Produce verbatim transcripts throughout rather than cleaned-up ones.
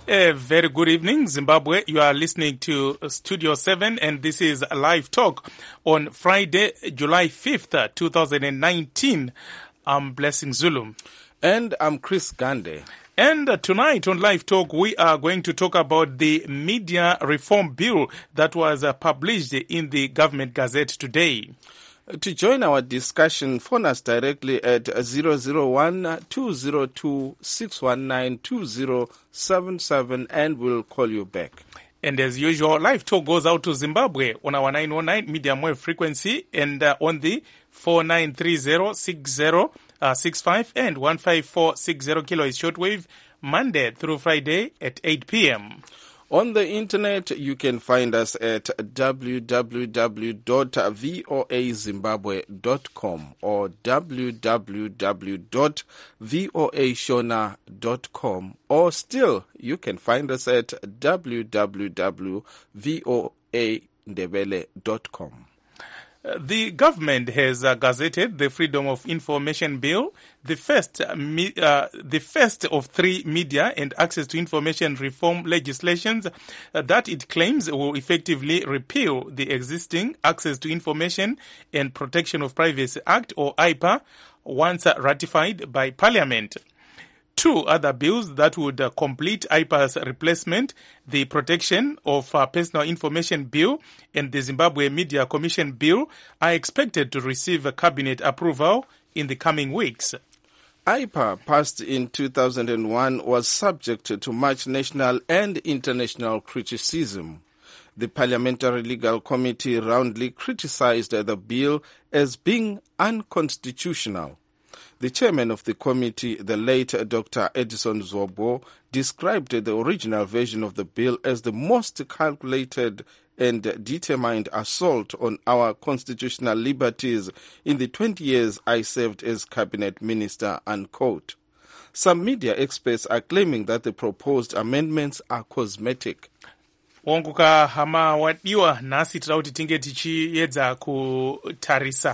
A very good evening, Zimbabwe. You are listening to Studio seven, and this is a live talk on Friday, July fifth, twenty nineteen. I'm Blessing Zulu. And I'm Chris Gande. And uh, tonight on Live Talk, we are going to talk about the media reform bill that was uh, published in the Government Gazette today. To join our discussion, phone us directly at zero zero one, two zero two, six one nine, two zero seven seven and we'll call you back. And as usual, Live Talk goes out to Zimbabwe on our nine oh nine medium wave frequency and uh, on the four nine three zero six zero six five and one five four six zero kilohertz shortwave, Monday through Friday at eight p.m. On the internet, you can find us at w w w dot voa zimbabwe dot com or w w w dot voa shona dot com, or still, you can find us at w w w dot voa ndebele dot com. Uh, the government has uh, gazetted the Freedom of Information Bill, the first, uh, me, uh, the first of three media and access to information reform legislations uh, that it claims will effectively repeal the existing Access to Information and Protection of Privacy Act, or I P A, once uh, ratified by Parliament. Two other bills that would uh, complete I P A's replacement, the Protection of uh, Personal Information Bill and the Zimbabwe Media Commission Bill, are expected to receive uh, cabinet approval in the coming weeks. I P A, passed in two thousand one, was subject to much national and international criticism. The Parliamentary Legal Committee roundly criticized the bill as being unconstitutional. The chairman of the committee, the late Doctor Edison Zobo, described the original version of the bill as the most calculated and determined assault on our constitutional liberties in the twenty years I served as cabinet minister, unquote. Some media experts are claiming that the proposed amendments are cosmetic. Wanguka hama wadiwa nasi tira kuti tinge tichiedza kutarisa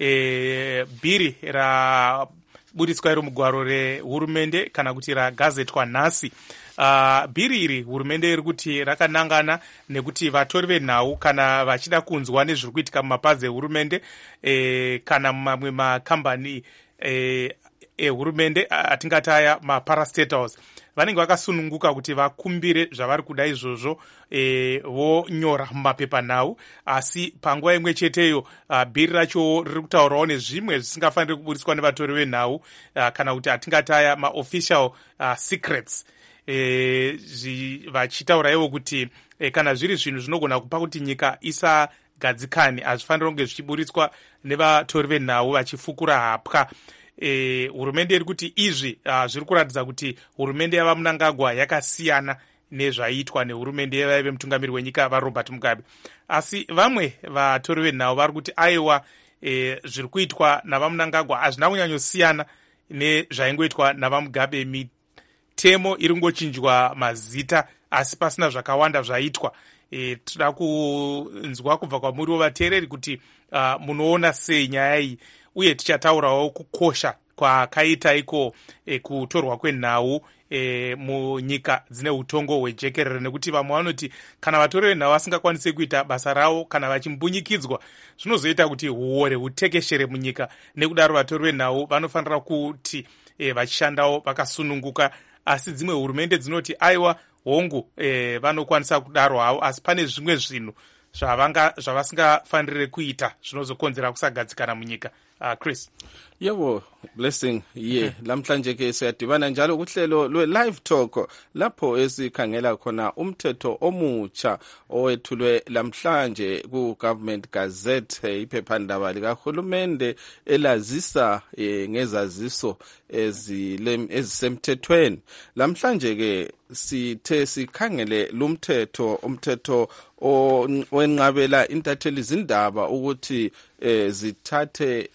e, bhiri ra buritswa iro mugwaro rehurumende kana kuti ragazetwa nhasi. Uh, bhiri iri hurumende iri kuti rakanangana nekuti vatori venhau kana vachida kunzwa nezviri kuitika mumapazi ehurumende e, kana mumamwe makambani ehurumende e, atingati aya maparastatals vanenge vakasununguka kuti vakumbire zvavari kuda izvozvo e, vonyora mumapepanhau, asi panguva imwe cheteyo uh, bhiri racho riri kutaurawo nezvimwe zvisingafaniri kuburitswa nevatori venhau uh, kana kuti atingati aya maofficial uh, secrets. E, vachitaura ivo kuti e, kana zviri zvinhu zvinogona kupa kuti nyika isagadzikane, hazvifaniri kunge zvichiburitswa nevatori venhau vachifukura hapwa. E, hurumende iri kuti izvi uh, zviri kuratidza kuti hurumende yava Mnangagwa yakasiyana nezvaiitwa nehurumende yavaive mutungamiri wenyika vaRobert Mugabe. Asi vamwe vatori venhau vari kuti aiwa e, zviri kuitwa navaMnangagwa hazvina kunyanyosiyana nezvaingoitwa navaMugabe. Mitemo iri ngochinjwa mazita asi pasina zvakawanda zvaitwa. E, toda kunzwa kubva kwamuriwo vateereri kuti uh, munoona sei nyaya iyi, uye tichataurawo kukosha kwakaita iko e, kutorwa kwenhau e, munyika dzine utongo hwejekerere, nekuti vamwe vanoti kana vatori venhau vasingakwanisi kuita basa ravo kana vachimbunyikidzwa zvinozoita kuti huore hutekeshere munyika. Nekudaro vatori venhau vanofanira kuti e, vachishandawo vakasununguka, asi dzimwe hurumende dzinoti aiwa hongu e, vanokwanisa kudaro havo, asi pane zvimwe zvinhu zvavasingafanirire kuita zvinozokonzera kusagadzikana munyika. Uh, Chris. Yebo, Blessing. Ye, lamhlanje ke siyadibana njalo kuhlelo lwe live talk lapho esikhangela khona umthetho omutsha owethulwe lamhlanje ku Government Gazette, iphephandaba likahulumende elazisa e, ngezaziso ezisemthethweni. Lamhlanje ke sithe sikhangele lumthetho umthetho owenqabela intatheli izindaba ukuthi eh, zithathe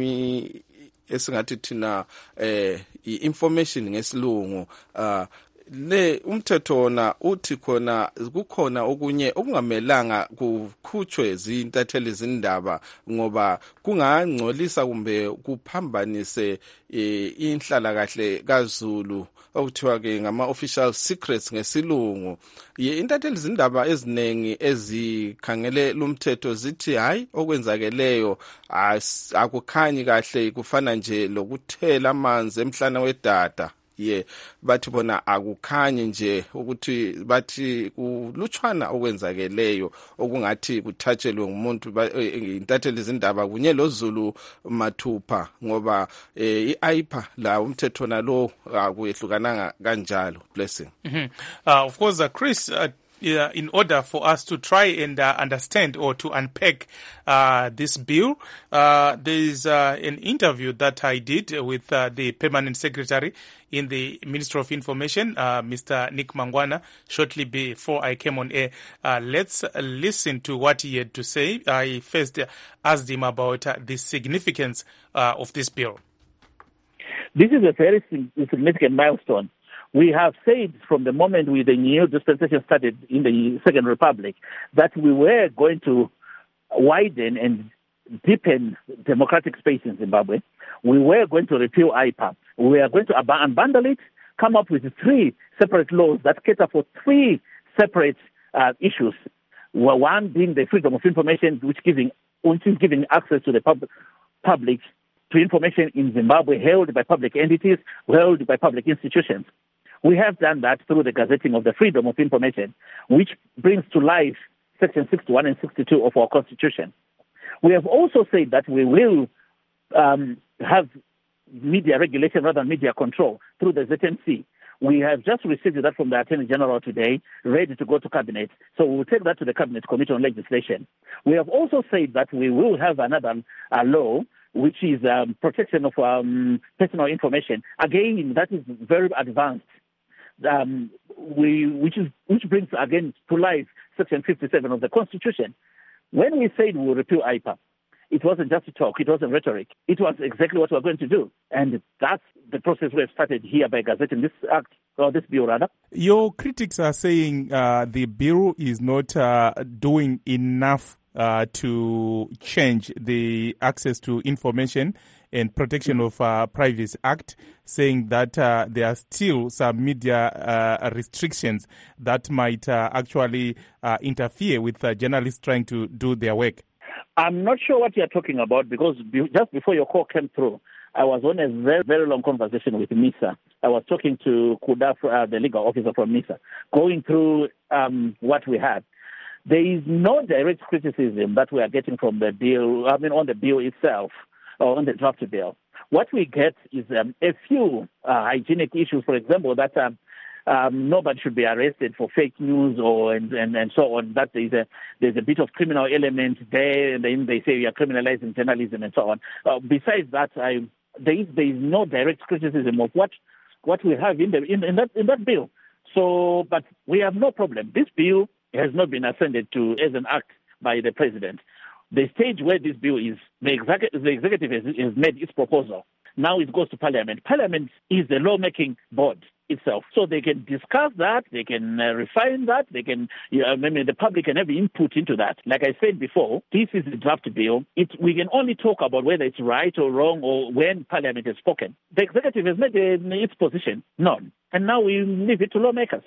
imi esingathi thina eh, information ngesilungu uh, le umthetho wona uthi khona kukhona okunye okungamelanga kukhutshwe zintatheli zindaba ngoba kungangcolisa kumbe kuphambanise inhlala kahle kaZulu okuthiwa ke ngama official secrets ngesilungu. Ye intatheli zindaba ezinengi ezikhangele lumthetho zithi hayi okwenzakeleyo akukhanyi kahle, kufana nje lokuthela amanzi emhlana wedada. Ye bathi bona akukhanyi nje ukuthi bathi kulutshwana okwenzakeleyo okungathi kuthatshelwe ngumuntu intatheli izindaba kunye loZulu mathupha ngoba i-I P A la umthetho nalo akuyehlukananga kanjalo. Blessing. Mm-hmm. uh, of course uh, Chris uh, Yeah, in order for us to try and uh, understand or to unpack uh, this bill, uh, there is uh, an interview that I did with uh, the Permanent Secretary in the Ministry of Information, uh, Mister Nick Mangwana, shortly before I came on air. Uh, let's listen to what he had to say. I first asked him about uh, the significance uh, of this bill. This is a very significant milestone. We have said from the moment we, the new dispensation started in the Second Republic that we were going to widen and deepen democratic space in Zimbabwe. We were going to repeal I P A. We are going to unbundle it, come up with three separate laws that cater for three separate uh, issues. One being the freedom of information, which giving, which is giving access to the pub- public to information in Zimbabwe held by public entities, held by public institutions. We have done that through the gazetting of the freedom of information, which brings to life Section sixty-one and sixty-two of our Constitution. We have also said that we will um, have media regulation rather than media control through the Z M C. We have just received that from the Attorney General today, ready to go to Cabinet. So we will take that to the Cabinet Committee on Legislation. We have also said that we will have another uh, law, which is um, protection of um, personal information. Again, that is very advanced. Um, we, which is which brings again to life Section fifty-seven of the Constitution. When we said we will repeal I P A, it wasn't just a talk, it wasn't rhetoric. It was exactly what we were going to do. And that's the process we have started here by gazetting this act, or this bill rather. Your critics are saying uh, the bill is not uh, doing enough uh, to change the access to information and Protection of uh, Privacy Act, saying that uh, there are still some media uh, restrictions that might uh, actually uh, interfere with uh, journalists trying to do their work. I'm not sure what you're talking about because be- just before your call came through, I was on a very, very long conversation with MISA. I was talking to Kuda, uh, the legal officer from MISA, going through um, what we had. There is no direct criticism that we are getting from the bill, I mean, on the bill itself, or on the draft bill. What we get is um, a few uh, hygienic issues, for example, that um, um, nobody should be arrested for fake news or and, and, and so on, that there's a, there's a bit of criminal element there, and then they say we are criminalizing journalism and so on. Uh, besides that, I, there, is, there is no direct criticism of what what we have in, the, in, in, that, in that bill. So, but we have no problem. This bill has not been ascended to as an act by the president. The stage where this bill is, the, execu- the executive has, has made its proposal. Now it goes to Parliament. Parliament is the lawmaking board itself. So they can discuss that, they can uh, refine that, they can, you know, maybe the public can have input into that. Like I said before, this is the draft bill. It, we can only talk about whether it's right or wrong or when Parliament has spoken. The executive has made uh, its position known. And now we leave it to lawmakers.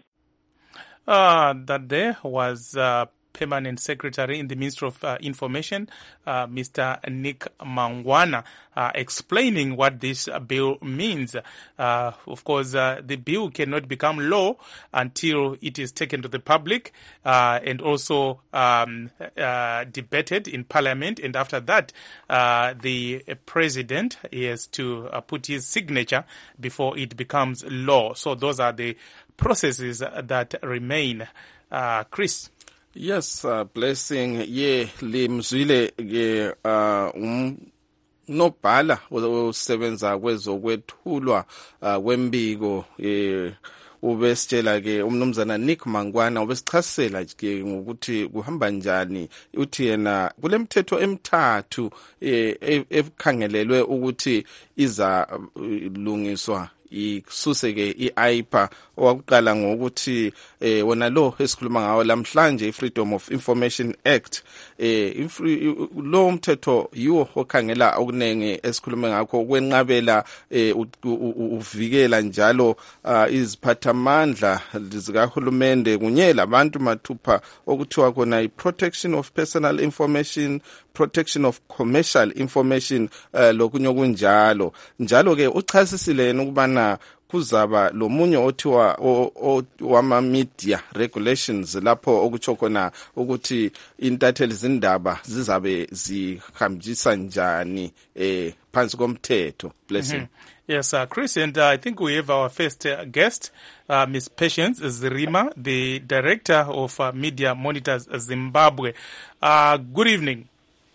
Uh, that there was uh, Permanent Secretary in the Ministry of uh, Information, uh, Mister Nick Mangwana, uh, explaining what this uh, bill means. Uh, of course, uh, the bill cannot become law until it is taken to the public uh, and also um, uh, debated in Parliament. And after that, uh, the President has to uh, put his signature before it becomes law. So those are the processes that remain. Uh, Chris? Yes, uh, Blessing. Ye limzwile ke uh, um nobhala osebenza kwezokwethulwa uh, kwembiko eh ubesitshela ke umnumzana Nick Mangwana ubesichasela ke ngokuthi kuhamba njani, uthi yena kulemthetho emithathu ekhangelelwe ukuthi iza lungiswa isuseke i-aipa owakuqala ngokuthi eh wona lo esikhuluma ngawo lamhlanje i-Freedom of Information Act eh lo umthetho yiwo okhangela okunenge esikhulume ngakho ukwenqabela eh uvikela njalo iziphathamandla zikahulumende kunye labantu mathupha okuthiwa khona i-protection of personal information, protection of commercial information uh, lokunye kunjalo njalo ke uchasisile ukubana kuzaba lomunye othiwa wama media regulations lapho okutsho khona ukuthi intatheli zindaba zizabe zihambisa njani eh phansi komthetho. Blessing. Mm-hmm. Yes, uh, Chris, and uh, I think we have our first uh, guest, uh, Miz Patience Zirima, the Director of uh, Media Monitors Zimbabwe. Uh, good evening.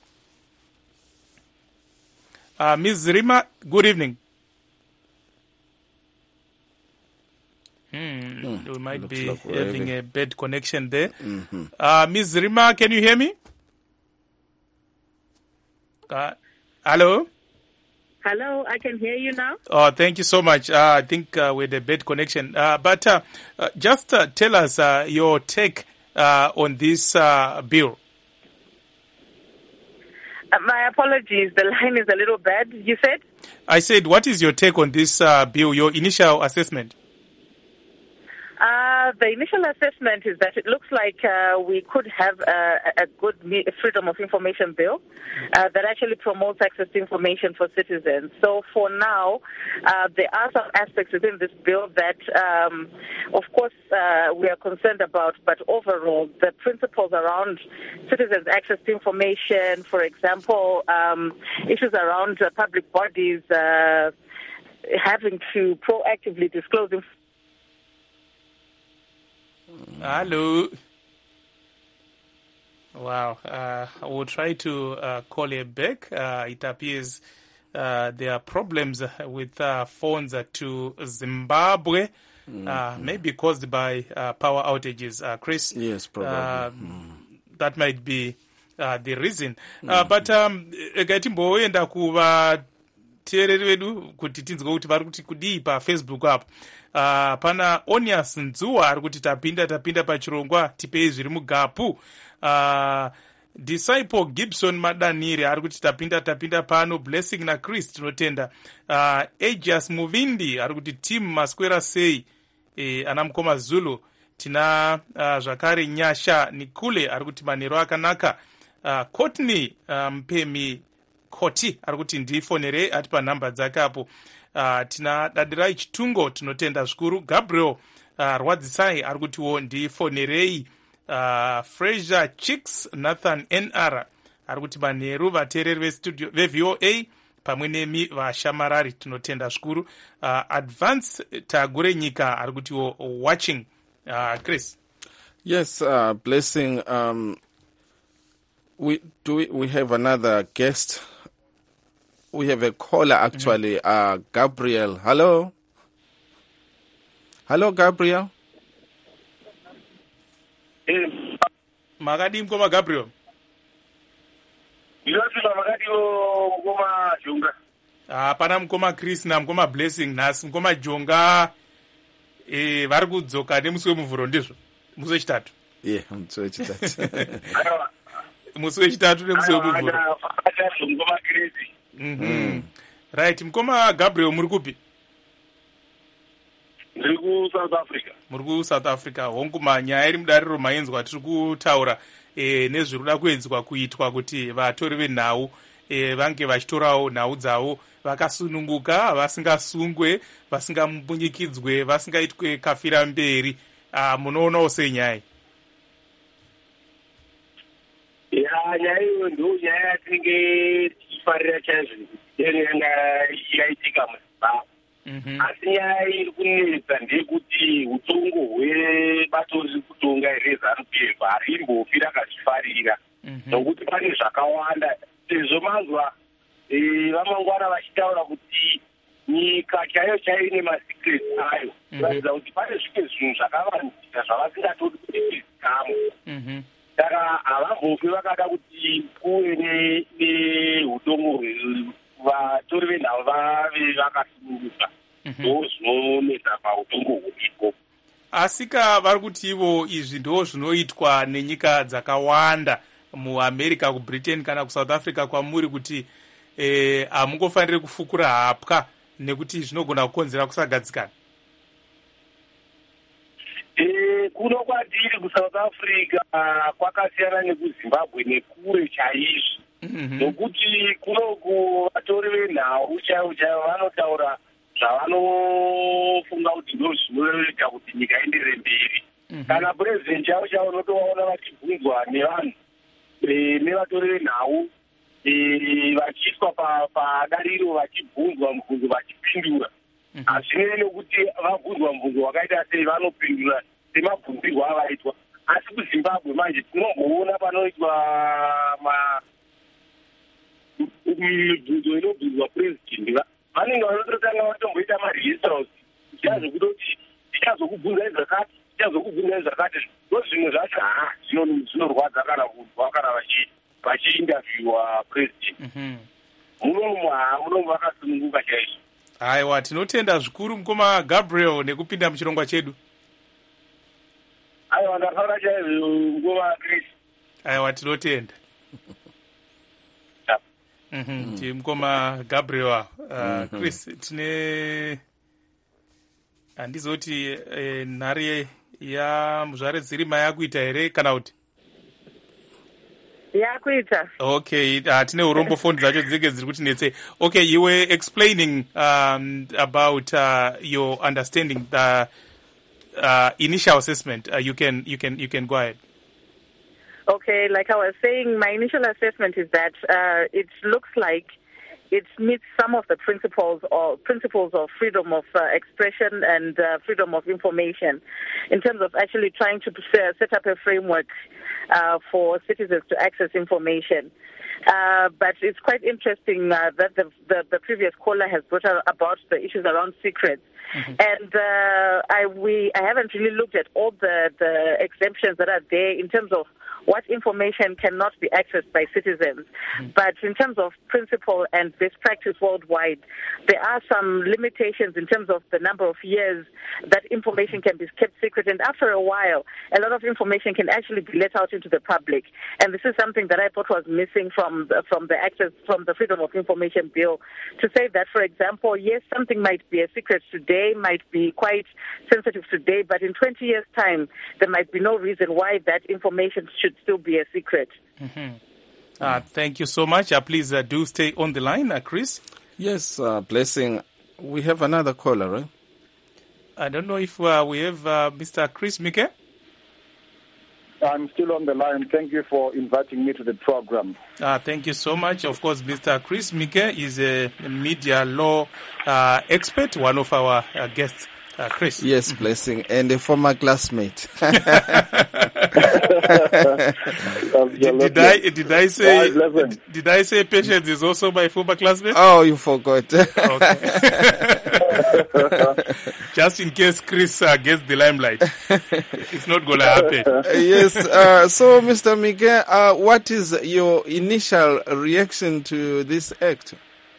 Uh, Miz Zirima, good evening. Hmm, mm, we might be like having a bad connection there. Mm-hmm. Uh, Miz Zirima, can you hear me? Uh, hello? Hello, I can hear you now. Oh, thank you so much. Uh, I think uh, with a bad connection. Uh, but uh, uh, just uh, tell us uh, your take uh, on this uh, bill. Uh, my apologies, the line is a little bad. You said? I said, what is your take on this uh, bill, your initial assessment? Uh, the initial assessment is that it looks like uh, we could have a, a good freedom of information bill uh, that actually promotes access to information for citizens. So for now, uh, there are some aspects within this bill that, um, of course, uh, we are concerned about, but overall, the principles around citizens' access to information, for example, um, issues around uh, public bodies uh, having to proactively disclose information. Hello. Wow. Uh, I will try to uh, call her back. Uh, it appears uh, there are problems with uh, phones to Zimbabwe, mm-hmm. uh, maybe caused by uh, power outages. Uh, Chris? Yes, probably. Uh, mm. That might be uh, the reason. Mm-hmm. Uh, but um, gatimboenda kuva teereri vedu kuti tinzwe kuti vari kuti kudii pafacebook apo. Uh, pana Onias Nzuwa ari kuti tapinda tapinda pachirongwa tipei zviri mugapu. Uh, Disciple Gibson Madanire ari kuti tapinda tapinda pano. Blessing na Chris tinotenda. Uh, Aegis Muvindi ari kuti team maswera sei eh, ana mukoma Zulu. Tina uh, zvakare Nyasha Nikule ari kuti manero akanaka. Uh, Courtney Mpemi um, Koti ari kuti ndifonere ati pa namba dzake apo. Uh, tina Dadirai Chitungo tinotenda zvikuru. Gabriel uh, Rwadzisai ari kutiwo ndifonerei. Uh, Fraser Chicks Nathan N R ari kuti manheru vateereri vestudio ve-V O A pamwe nemi vashamarari tinotenda zvikuru. Uh, Advance Tagure Nyika ari kutiwo watching. Uh, Chris. Yes, uh, Blessing. Um, we do we, we have another guest. We have a caller actually, mm-hmm. uh, Gabriel. Hello. Hello, Gabriel. Yes. Magadi mkoma Gabriel. Ilosila magadi mkoma Jonga. Ah, pana mkoma Chris na mkoma Blessing nasi mkoma Jonga. Eh, vari kudzoka nemusi wemuvhuro ndizvo. Musi wechitatu. Yeah, musi wechitatu. Musi wechitatu nemusi wemuvhuro. Mkoma Chris. Mhm. Mm. Right, mkoma Gabriel muri kupi? Ndiri ku South Africa. Muri ku South Africa. Honguma nyaya iri mudariro maenzwa tiri kutaura eh nezviri kuda kuenzwa kuitwa kuti vatori venhau eh vange vachitorawo nhau dzavo vakasununguka, vasingasungwe, vasingamunyikidzwe, vasingaitwe kafira mberi. Ah, munoonawo senyaya. Ya, nyaya iyo ndo nyaya yatinge tichifarira chaizvo yenga yaitika muZimbabwe. Mhm. Asi nyaya iri kunetsa ndeyekuti utongo hwebato riri kutonga reZANU P F harimbofi rakazvifarira. Nokuti pane zvakawanda sezvo manzwa vamangwana vachitaura kuti nyika chaiyo chaiyo ine masikireti ayo. Kuratidza kuti pane zvimwe zvinhu zvakavanzika zvavasingatodi kuti zvizikamwe. Saka havambofi vakada kuti kuve neutongo vatori venhau vave vakasununguka. ndo zvinonetsa pautongo huripo. Asika vari kuti ivo izvi ndo zvinoitwa nenyika dzakawanda muamerica, kubritain kana kusouth africa kwamuri, kuti hamungofaniri eh, kufukura hapwa nekuti zvinogona kukonzera kusagadzikana. Eh, kuno kwatiri kuSouth Africa kwakasiyana nekuZimbabwe nekure chaizvo. Nokuti kunoku vatori venhau chaivo chaivo vanotaura zvavanofunga kuti ndo zvinoita kuti nyika ienderere mberi. Kana purezidendi chavo chavo unotovaona vachibvunzwa nevanhu nevatori venhau vachiiswa padariro vachibvunzwa mubvunzo vachipindura. Hazvinei nekuti vabvunzwa mubvunzo wakaita sei vanopindura semabvunzirwo avaitwa. Asi kuZimbabwe manje tinomboona panoitwa mibvunzo inobvunzwa purezidendi, vanenge vanototanga vatomboita maregistrals tichazokutoti tichazokubvunza izvakati tichazokubvunza izvakati. Ndo zvimwe zvacho ha zvinorwadza kana kunzwa kana vachiinterviewa purezidendi. Munomu ha munomu vakasununguka chaizvo. Aiwa, tinotenda zvikuru mukoma Gabriel nekupinda muchirongwa chedu. Aiwa, ndafara chaizvo mukoma Chris. Aiwa, tinotenda. Mhm, ti mukoma Gabriel. Uh, Chris, tine handizoti eh, nhare ya muzvare dzirima yakuita here kana kuti? Yakuita. Okay, uh, tine urombo phone dzacho dzinenge dziri kuti netse. Okay, you were explaining um, about uh, your understanding the uh, initial assessment. Uh, you can you can you can go ahead. Okay, like I was saying, my initial assessment is that uh, it looks like it meets some of the principles or principles of freedom of uh, expression and uh, freedom of information, in terms of actually trying to set up a framework uh, for citizens to access information. Uh, but it's quite interesting uh, that the, the, the previous caller has brought up about the issues around secrets. Mm-hmm. And uh, I we I haven't really looked at all the, the exemptions that are there in terms of what information cannot be accessed by citizens. Mm-hmm. But in terms of principle and best practice worldwide, there are some limitations in terms of the number of years that information can be kept secret. And after a while, a lot of information can actually be let out into the public. And this is something that I thought was missing from the, from the access, from the Freedom of Information Bill, to say that, for example, yes, something might be a secret today, might be quite sensitive today, but in twenty years' time, there might be no reason why that information should still be a secret. Mm-hmm. Uh, thank you so much. Uh, please uh, do stay on the line, uh, Chris. Yes, uh, Blessing. We have another caller, right? I don't know if uh, we have uh, Mister Chris Mike. I'm still on the line. Thank you for inviting me to the program. Uh, thank you so much. Of course, Mister Chris Mike is a media law uh, expert, one of our uh, guests. Uh, Chris. Yes, Blessing, and a former classmate. did, did I did I say did, did I say Patience is also my former classmate? Oh, you forgot. Okay. Just in case Chris uh, gets the limelight, it's not going to happen. Uh, yes. Uh, so, Mister Miguel, uh, what is your initial reaction to this act?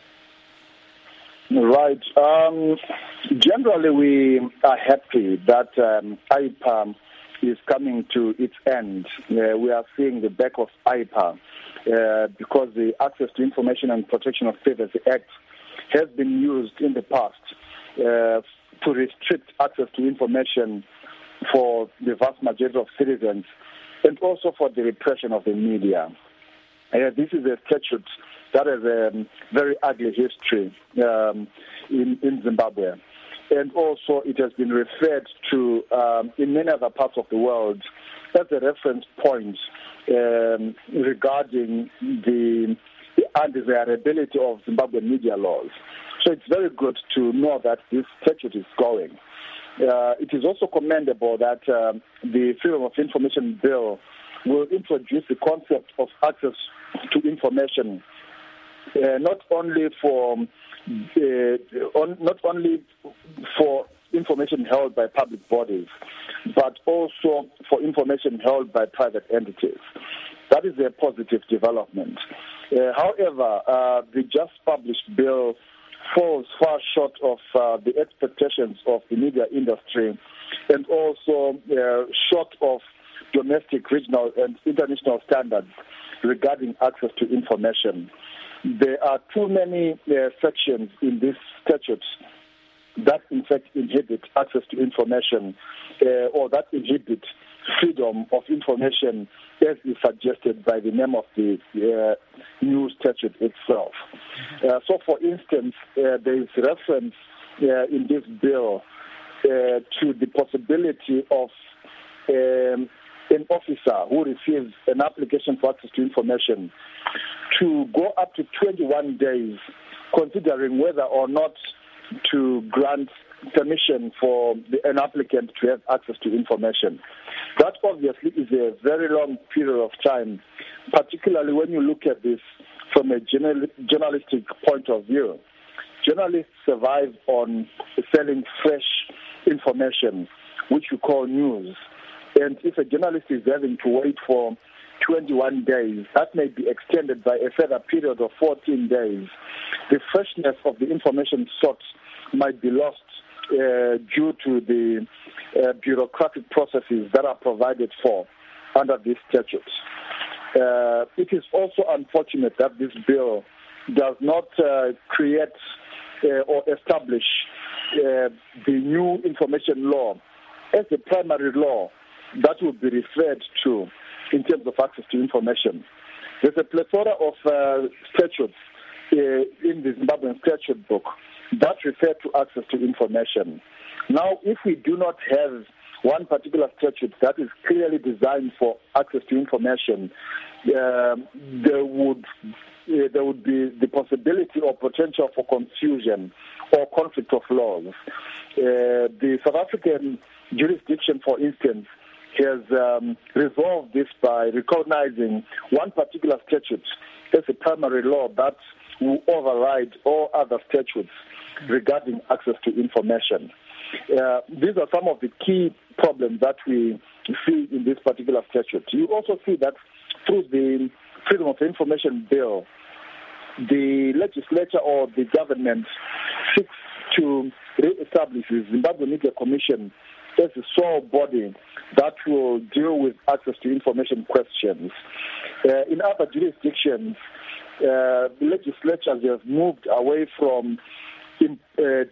Right. Um, generally, we are happy that um, I P A is coming to its end. Uh, we are seeing the back of I P A uh, because the Access to Information and Protection of Privacy Act has been used in the past uh, to restrict access to information for the vast majority of citizens and also for the repression of the media. Uh, this is a statute that has a very ugly history um, in, in Zimbabwe. And also it has been referred to um, in many other parts of the world as a reference point um, regarding the, the undesirability of Zimbabwean media laws. So it's very good to know that this statute is going. Uh, it is also commendable that um, the Freedom of Information Bill will introduce the concept of access to information, uh, not only for uh, on, not only for information held by public bodies, but also for information held by private entities. That is a positive development. Uh, however, uh, the just published bill falls far short of uh, the expectations of the media industry, and also uh, short of domestic, regional, and international standards regarding access to information. There are too many uh, sections in this statute that in fact inhibit access to information uh, or that inhibit freedom of information as is suggested by the name of the uh, new statute itself. Uh, so for instance, uh, there is reference uh, in this bill uh, to the possibility of um, an officer who receives an application for access to information to go up to twenty-one days considering whether or not to grant permission for the, an applicant to have access to information. That obviously is a very long period of time, particularly when you look at this from a journal, journalistic point of view. Journalists survive on selling fresh information, which we call news. And if a journalist is having to wait for twenty-one days, that may be extended by a further period of fourteen days. The freshness of the information sought might be lost uh, due to the uh, bureaucratic processes that are provided for under this statute. Uh, it is also unfortunate that this bill does not uh, create uh, or establish uh, the new information law as the primary law that will be referred to in terms of access to information. There's a plethora of uh, statutes uh, in the Zimbabwean statute book that refer to access to information. Now, if we do not have one particular statute that is clearly designed for access to information, uh, there would uh, there would be the possibility or potential for confusion or conflict of laws. Uh, the South African jurisdiction, for instance, has um, resolved this by recognizing one particular statute as a primary law that will override all other statutes regarding access to information. Uh, these are some of the key problems that we see in this particular statute. You also see that through the Freedom of Information Bill, the legislature or the government seeks to re-establish the Zimbabwe Media Commission as a sole body that will deal with access to information questions. Uh, in other jurisdictions, uh, the legislatures have moved away from in, uh,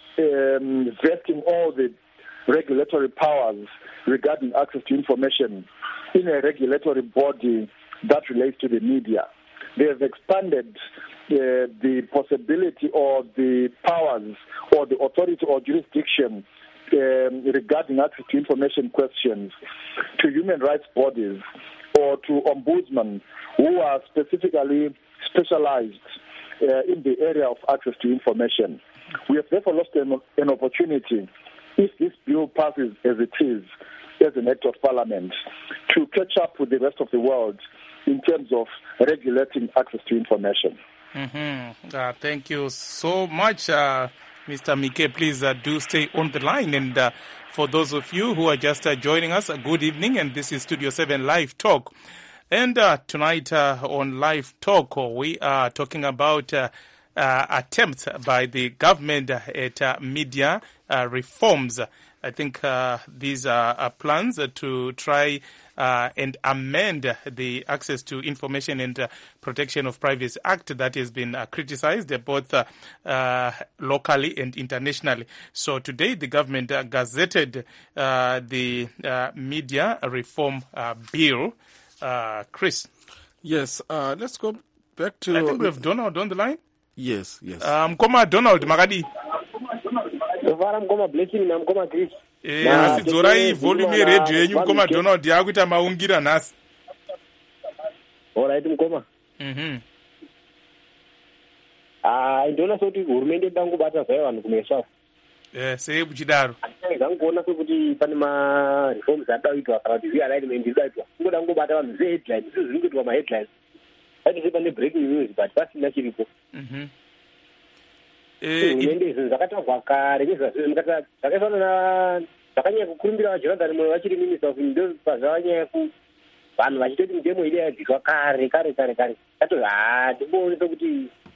um, vesting all the regulatory powers regarding access to information in a regulatory body that relates to the media. They have expanded uh, the possibility or the powers or the authority or jurisdiction um, regarding access to information questions to human rights bodies or to ombudsmen who are specifically specialized uh, in the area of access to information. We have therefore lost an, an opportunity, if this bill passes as it is, as an act of parliament, to catch up with the rest of the world in terms of regulating access to information. Mm-hmm. Uh, thank you so much, uh, Mister Mike. Please uh, do stay on the line. And uh, for those of you who are just uh, joining us, uh, good evening. And this is Studio seven Live Talk. And uh, tonight uh, on Live Talk, we are talking about uh, uh, attempts by the government at uh, media uh, reforms. I think uh, these are, are plans uh, to try uh, and amend the Access to Information and uh, Protection of Privacy Act that has been uh, criticized uh, both uh, uh, locally and internationally. So today the government uh, gazetted uh, the uh, Media Reform uh, Bill. Uh, Chris. Yes, uh, let's go back to... I think we have Donald on the line. Yes, yes. Um, Mkoma Donald, Magadi. Mkoma blessing na Mkoma Chris. Eh, nasi dzorai volume radio yenyu Mkoma Donald yakuita maungira nasi. Alright Mkoma. Mhm. Ah, ndona soti hurumende dangu bata zvayo vanhu kumeswa. Eh, sei buchidaro. Ndangona kuti pane ma reforms adaitwa kana kuti alignment idaitwa. Ngoda ngobata vanhu ze headlines, zvingoitwa ma headlines. Ati zipa ne breaking news but pasina chiripo. Mhm. Eh, inde izvo zvakatagwa kare ngezvazvo zvakafanana na zvakanyanya kukurumbira vaJonathan Moyo vachiri minister of indoors pazvanyanya ku vanhu vachitoti mitemo ile yadzidzwa kare kare kare kare. Tato ha ndibonisa kuti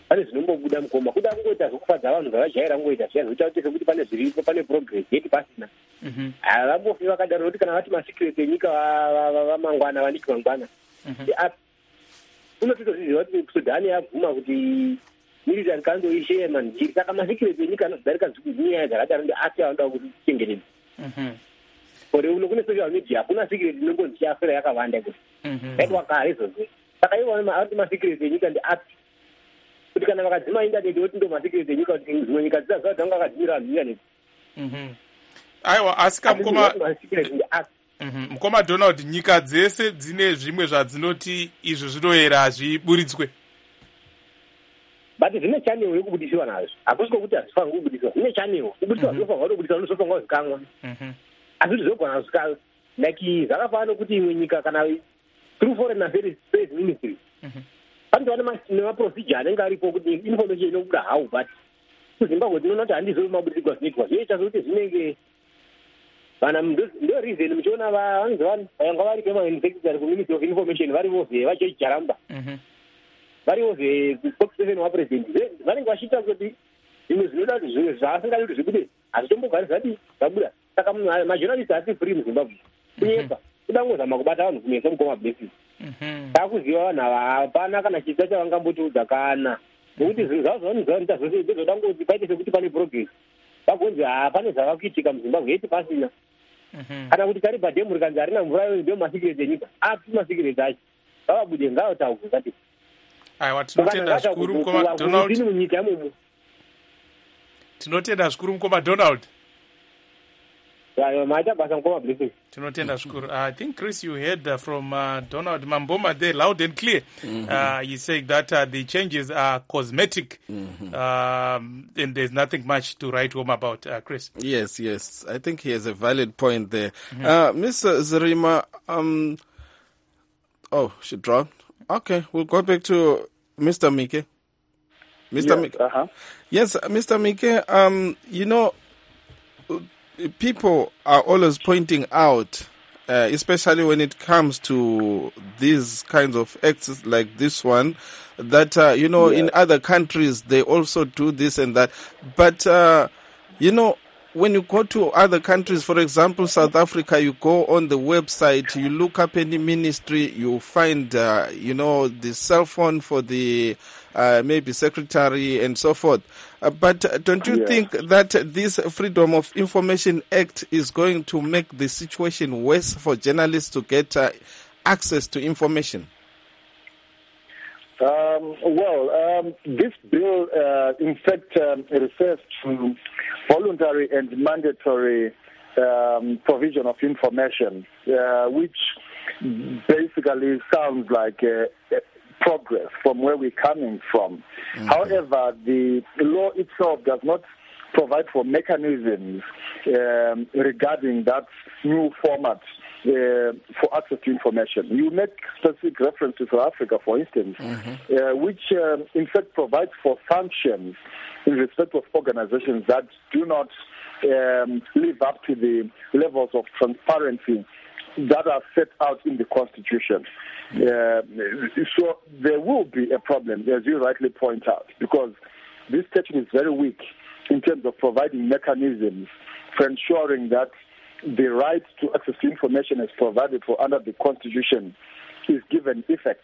pane zvinombobuda mukoma kuda kungoita zvokufadza vanhu zvavajaira kungoita zviya zvoita kuti sekuti pane zviripo pane progress yeti pasina havambofi vakadaro nokuti kana vati masikireti enyika vamangwana vaniki mangwana unototozviziva kuti sudhani yabvuma kuti military council ishe manjiri saka masikireti enyika anozodarika nyaya dzakadaro ndiasi avanoda kuti tichengetedze ore uno kune social media hakuna sikireti inongonzi chiafira yakawanda kuti yaitwa kare izvozvo saka ivo ati masikireti enyika ndiasi kuti kana vakadzima indaneti oti ndo masikireti enyika kuti dzimwe nyika dzisaziva kuti vanga vakadzimira vanhu indaneti aiwa asika mukoma mukoma Donald, nyika dzese dzine zvimwe zvadzinoti izvo zvinoyera hazviburitswe but zvine chanewo yekubudisiwa nazvo hakusi kokuti hazvifanira kubudisiwa zvine chanewo kubudisiwa zvinofanira kubudisiwa nozofanira zvikamwa asi kuti zvogona zvikalo like zvakafanana nokuti imwe nyika kana through foreign affairs ministry panotova nemaprocedure anenge aripo kuti information inobuda hawo but kuzimbabwe tinoona kuti handizovi mabudiriko zvinoitwa zvoita zvokuti zvinenge vana ndo reason muchiona vanhu vanga vari pemainfectary kuministry of information vari vose vachejaramba vari vose spokesperson wapresident vanenge vachiita kuti zvimwe zvinoda kuti zvimwe zvaasingadi kuti zvibude hazvitombogari zvati zvabuda saka majournalist hasi free muzimbabwe kunyepa kuda ngozama kubata vanhu kunesa mukoma blessing taakuziva vanhu ava hapana kana chisa chavangambotiudza kana nokuti zvinhu zvavo zvavanozoita zvose ndezvoda ngoti paite sekuti pane progress vagonzi hapane zvavakuitika muzimbabwe yeti pasina kana kuti tari padhemu rikanzi harina mvura ndo masikireti enyika api masikireti acho vavabude ngavotauke kati aiwa tinotenda zvikuru mukoma Donald munyika imomo tinotenda zvikuru mukoma Donald maita basa mukoma blessing tinotenda zvikuru. I think Chris, you heard uh, from uh, Donald Mamboma there loud and clear. Mm-hmm. uh, he's saying that uh, the changes are cosmetic. Mm-hmm. um, and there's nothing much to write home about. uh, Chris? Yes, yes, I think he has a valid point there. Mm-hmm. uh, Mister Zarima, um, oh, she dropped. Okay, we'll go back to Mister Mike. Mister Yes, Mike. uh-huh. Yes, Mister Mike, um, you know, people are always pointing out, uh, especially when it comes to these kinds of acts like this one, that, uh, you know, yeah. in other countries, they also do this and that. But, uh, you know, when you go to other countries, for example, South Africa, you go on the website, you look up any ministry, you find, uh, you know, the cell phone for the uh, maybe secretary and so forth. Uh, but don't you yeah. think that this Freedom of Information Act is going to make the situation worse for journalists to get uh, access to information? Um, well, um, this bill, uh, in fact, um, refers to voluntary and mandatory um, provision of information, uh, which basically sounds like a, a progress from where we're coming from. Mm-hmm. However, the law itself does not provide for mechanisms um, regarding that new format uh, for access to information. You make specific reference to South Africa, for instance, mm-hmm. uh, which um, in fact provides for sanctions in respect of organizations that do not um, live up to the levels of transparency that are set out in the Constitution. Mm-hmm. Uh, so there will be a problem, as you rightly point out, because this statute is very weak in terms of providing mechanisms for ensuring that the right to access to information as provided for under the Constitution is given effect.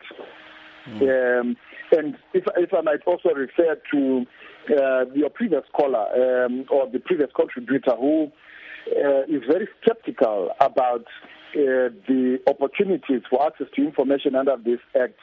Mm. Um, and if, if I might also refer to uh, your previous caller um, or the previous contributor who uh, is very skeptical about uh, the opportunities for access to information under this Act.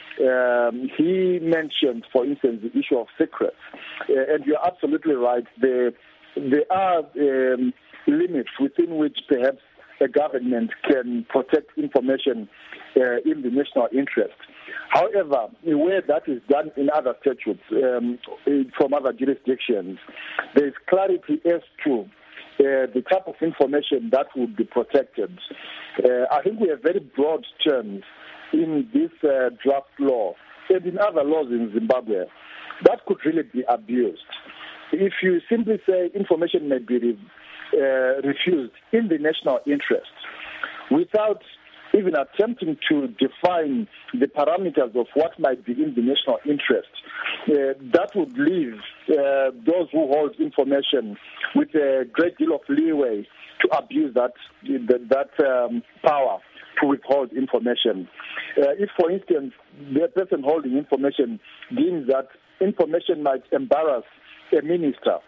Um, he mentioned, for instance, the issue of secrets. Uh, and you're absolutely right. There, there are um, limits within which perhaps a government can protect information uh, in the national interest. However, where that is done in other statutes um, from other jurisdictions, there is clarity as to uh, the type of information that would be protected. Uh, I think we have very broad terms in this uh, draft law and in other laws in Zimbabwe that could really be abused. If you simply say information may be re- uh, refused in the national interest without even attempting to define the parameters of what might be in the national interest, uh, that would leave uh, those who hold information with a great deal of leeway to abuse that that, that um, power to withhold information. Uh, if, for instance, the person holding information deems that information might embarrass a minister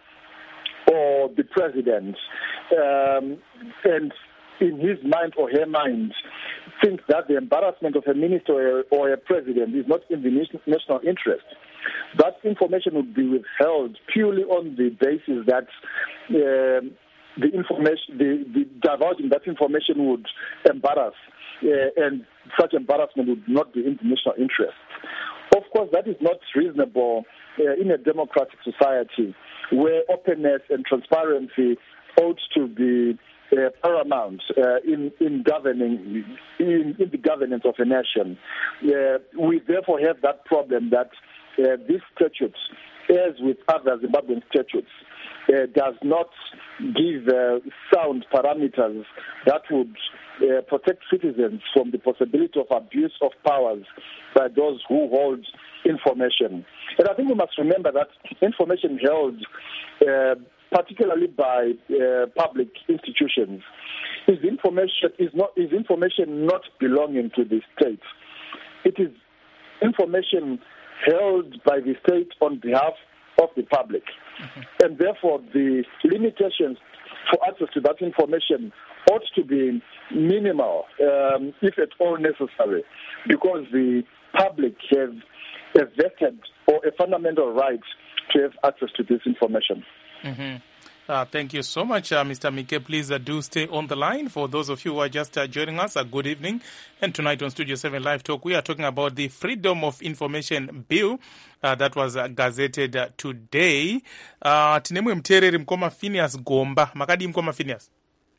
or the president, um, and in his mind or her mind thinks that the embarrassment of a minister or, or a president is not in the national interest, that information would be withheld purely on the basis that uh, the information, the, the divulging that information would embarrass, uh, and such embarrassment would not be in the national interest. Of course, that is not reasonable uh, in a democratic society where openness and transparency ought to be uh, paramount uh, in in governing in, in the governance of a nation. Uh, we therefore have that problem that uh, this statute, as with other Zimbabwean statutes, uh, does not give uh, sound parameters that would uh, protect citizens from the possibility of abuse of powers by those who hold information. And I think we must remember that information held, uh, particularly by uh, public institutions, is information is not is information not belonging to the state. It is information held by the state on behalf of the public, mm-hmm. and therefore the limitations for access to that information ought to be minimal, um, if at all necessary, because the public have a vested or a fundamental right to have access to this information. Mm-hmm. Uh, thank you so much, uh, Mister Mike. Please uh, do stay on the line. For those of you who are just uh, joining us, a uh, good evening. And tonight on Studio seven Live Talk, we are talking about the Freedom of Information Bill uh, that was uh, gazetted uh, today. Uh, tinemwe mtereri Mkoma Phineas Gomba. Makadi Mkoma Phineas?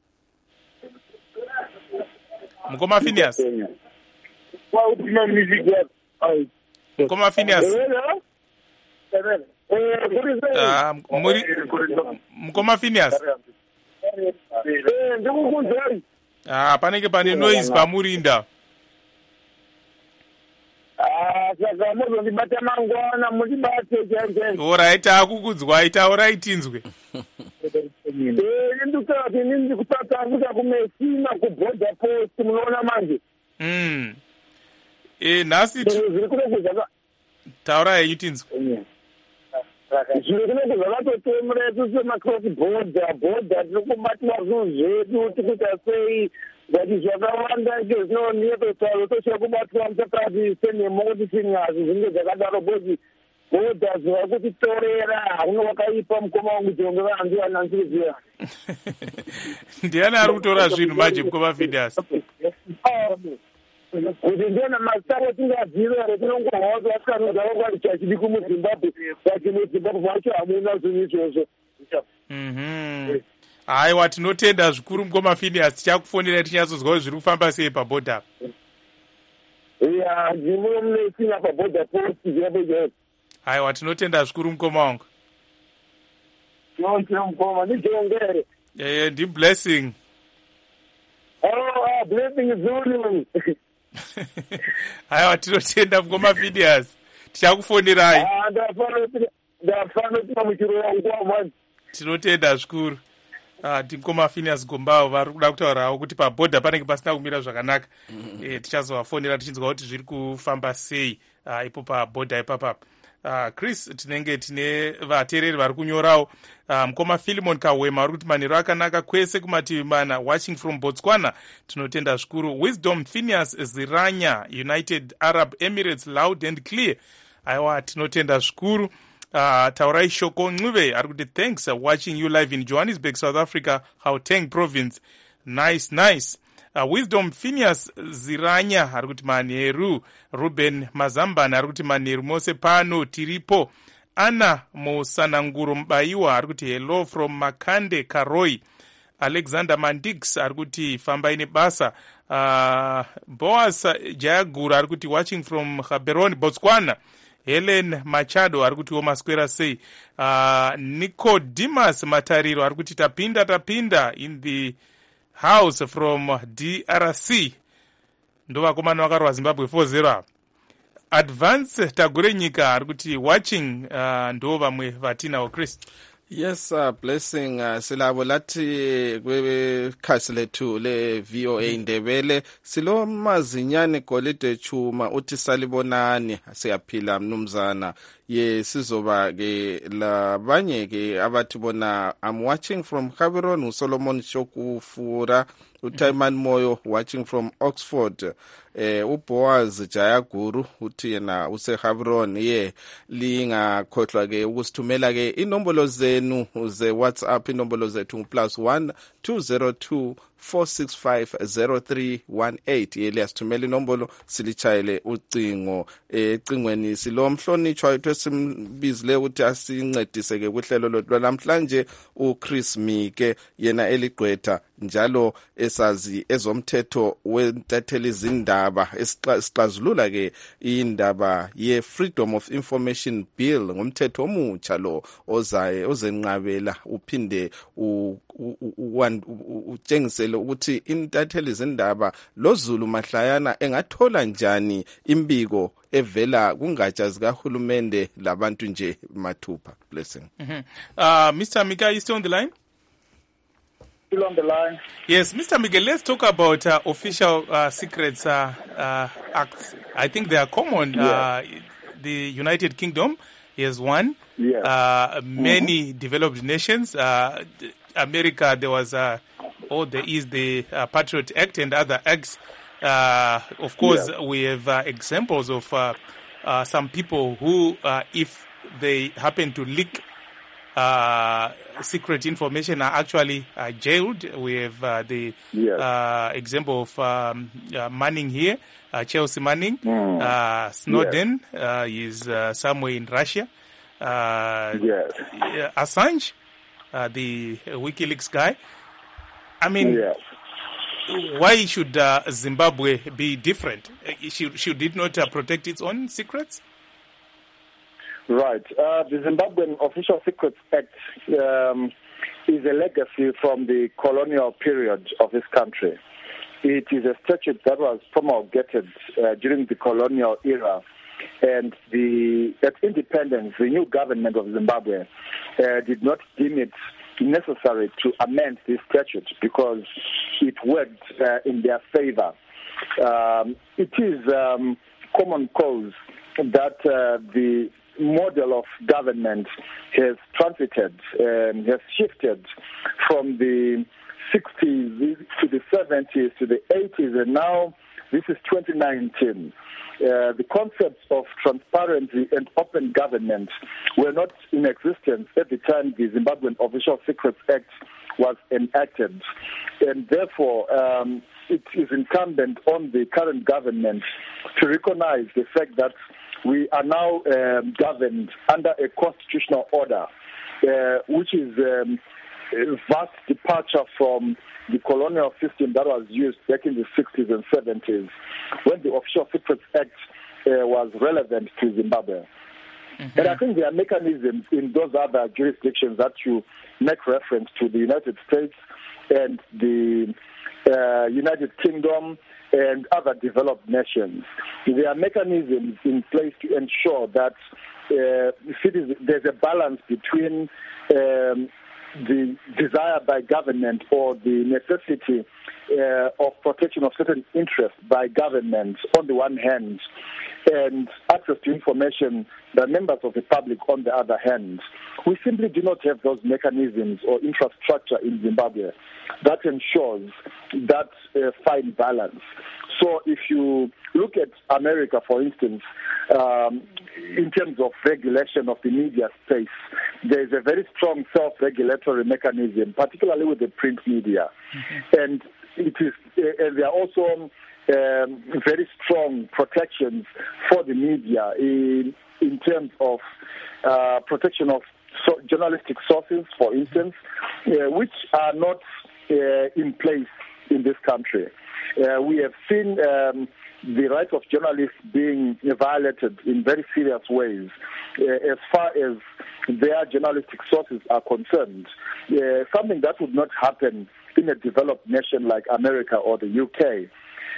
Mkoma Phineas? Mkoma Phineas? Uh, muri, Mkoma Phineas? Ah, panenge pane noise pamurinda. Alright, akukudzwa ita alright inzwe. Mm. Eh, nasi taura yetinzwe. Zviro zvinenge zvakatotemuretu semacross border border tiri kubatwa zvinhu zvedu tikuita sei kuti zvakawanda izvo zvinonetotaro tochira kubatwa musakati senhemo kuti chinyazi zvinenge zvakadaro bcause border zviva kutitorera hakuno wakaipa mukoma wangu jonge vanhu ananziriziva ndiani ari kutora zvinhu manje Mkoma Phineas? kuti ndiona masaro tingaziva here tinongohwa vasikanoza vakwari chachidi kumuzimbabwe vachimuzimbabwe vacho hamuna zvinhu izvozvo. Haiwa, tinotenda zvikuru Mkoma Phineas, tichakufonera tichinyatsonzwawo zviri kufamba sei pabhodha. Ya, ndimo munesina pabhodha post zvabejazi. Haiwa, tinotenda zvikuru Mkoma wangu. Nonse Mkoma, ndijongere. Eh, ndi blessing. Oh, ah, blessing is only. Haiwa, tinotenda Mkoma Phineas, tichakufonerai. Ah, ndafana tina muchiro nguwa manje. Tinotenda zvikuru. Ah, Mkoma Phineas Gomba vari kuda kutaurawo kuti pabhodha panenge pasina kumira zvakanaka. Eh, tichazovafonera tichinzwa kuti zviri kufamba sei uh, ipo pabhodha ipapa. Uh, Chris, tinenge tine vateereri vari kunyorawo. Uh, Mkoma Philemon Kahwema vari kuti manheru akanaka kwese kumativi mana, watching from Botswana. Tinotenda zvikuru. Wisdom Phineas Ziranya, United Arab Emirates, loud and clear. Aiwa, tinotenda zvikuru. Uh, Taurai Shoko Ncube ari kuti thanks uh, watching you live in Johannesburg, South Africa, Gauteng province. Nice, nice. Uh, Wisdom Phineas Ziranya ari kuti manheru. Ruben Mazambana ari kuti manheru mose pano tiripo. Anna Musananguro Mbaiwa ari kuti hello from Makande Karoi. Alexander Mandix ari kuti fambai nebasa. Uh, Boas Jayagura ari kuti watching from Gaborone, Botswana. Helen Machado ari kuti womaswera sei. Uh, Nicodemus Matariro ari kuti tapinda tapinda in the house from D R C. Ndo vakomana vakarwa Zimbabwe four zero. advance tagure nyika ari kuti watching uh, ndo vamwe vatinavo Chris. Yes, uh, blessing uh, silabo lathi kwekhasi lethu le V O A Ndebele silo mazinyane Golide Chuma uthi salibonani siyaphila mnumzana ye sizoba ke labanye ke abathi bona I'm watching from Gaborone uSolomon Shokufura uTaiman Moyo watching from Oxford. Eh uBoaz Jayaguru uthi yena useGaborone ye lingakhohlwa ke ukusithumela ke inombolo zenu ze WhatsApp inombolo zethu plus one two zero two four six five zero three one eight yeli asithumela inombolo silichayele ucingo ecingweni silomhlonitshwa ethu esimbizile ukuthi asincedise ke kuhlelo lothu namhlanje uChris Mike yena eligqwetha njalo esazi ezomthetho wentatheli izindaba esixazulula ke indaba ye Freedom of Information Bill ngomthetho omutsha lo ozaye ozenqabela uphinde utshengisele ukuthi intatheli izindaba loZulu mahlayana engathola njani imbiko evela kungatsha zikahulumende labantu nje mathupha. Blessing. Mm-hmm. uh Mister Mika, are you still on the line? Still on the line. Yes, Mister Miguel, let's talk about uh, official uh, secrets uh, uh, acts. I think they are common. Yeah. Uh, the United Kingdom is one. Yeah. Uh, many mm-hmm. developed nations. Uh, America, there was, uh, oh, there is the uh, Patriot Act and other acts. Uh, of course, yeah. we have uh, examples of uh, uh, some people who, uh, if they happen to leak Uh, secret information, are actually uh, jailed. We have uh, the yes. uh, example of um, uh, Manning here, uh, Chelsea Manning. Mm. Uh, Snowden yes. uh, is uh, somewhere in Russia. Uh, yes. Assange, uh, the WikiLeaks guy. I mean, yes. why should uh, Zimbabwe be different? Should, should it not uh, protect its own secrets? Right. Uh, the Zimbabwean Official Secrets Act um, is a legacy from the colonial period of this country. It is a statute that was promulgated uh, during the colonial era, and the at independence, the new government of Zimbabwe uh, did not deem it necessary to amend this statute because it worked uh, in their favor. Um, it is um, common cause that uh, the model of government has transited and has shifted from the sixties to the seventies to the eighties, and now this is twenty nineteen. Uh, the concepts of transparency and open government were not in existence at the time the Zimbabwean Official Secrets Act was enacted, and therefore um, it is incumbent on the current government to recognize the fact that we are now um, governed under a constitutional order, uh, which is um, a vast departure from the colonial system that was used back in the sixties and seventies, when the Official Secrets Act uh, was relevant to Zimbabwe. Mm-hmm. And I think there are mechanisms in those other jurisdictions that you make reference to, the United States and the uh, United Kingdom and other developed nations. There are mechanisms in place to ensure that uh, citizens, there's a balance between um, the desire by government or the necessity uh, of protection of certain interests by government on the one hand, and access to information by members of the public on the other hand. We simply do not have those mechanisms or infrastructure in Zimbabwe that ensures that uh, fine balance. So if you look at America, for instance, um, in terms of regulation of the media space, there is a very strong self-regulatory mechanism, particularly with the print media. Mm-hmm. And it is, uh, and there are also um, very strong protections for the media in, in terms of uh, protection of so journalistic sources, for instance, uh, which are not uh, in place in this country. Uh, we have seen um, the rights of journalists being violated in very serious ways uh, as far as their journalistic sources are concerned, uh, something that would not happen in a developed nation like America or the U K.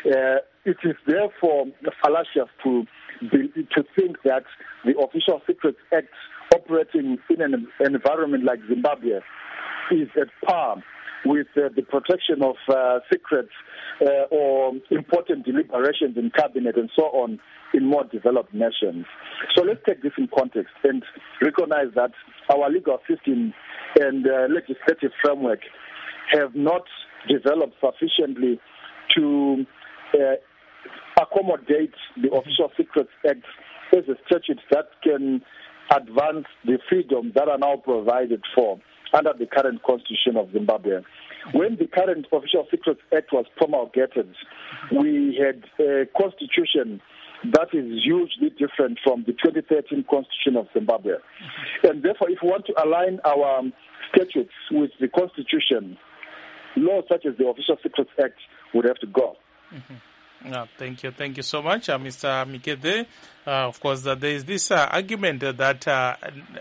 Uh, it is therefore fallacious to be, to think that the Official Secrets Act operating in an environment like Zimbabwe is at par with uh, the protection of uh, secrets uh, or important deliberations in cabinet and so on in more developed nations. So let's take this in context and recognize that our legal system and uh, legislative framework have not developed sufficiently to uh, accommodate the Official Secrets Act as a statute that can advance the freedoms that are now provided for under the current constitution of Zimbabwe. When the current Official Secrets Act was promulgated, we had a constitution that is hugely different from the twenty thirteen constitution of Zimbabwe. And therefore, if we want to align our statutes with the constitution, laws such as the Official Secrets Act would have to go. Mm-hmm. Uh, thank you. Thank you so much, uh, Mister Mikede. Uh, of course, uh, there is this uh, argument uh, that uh,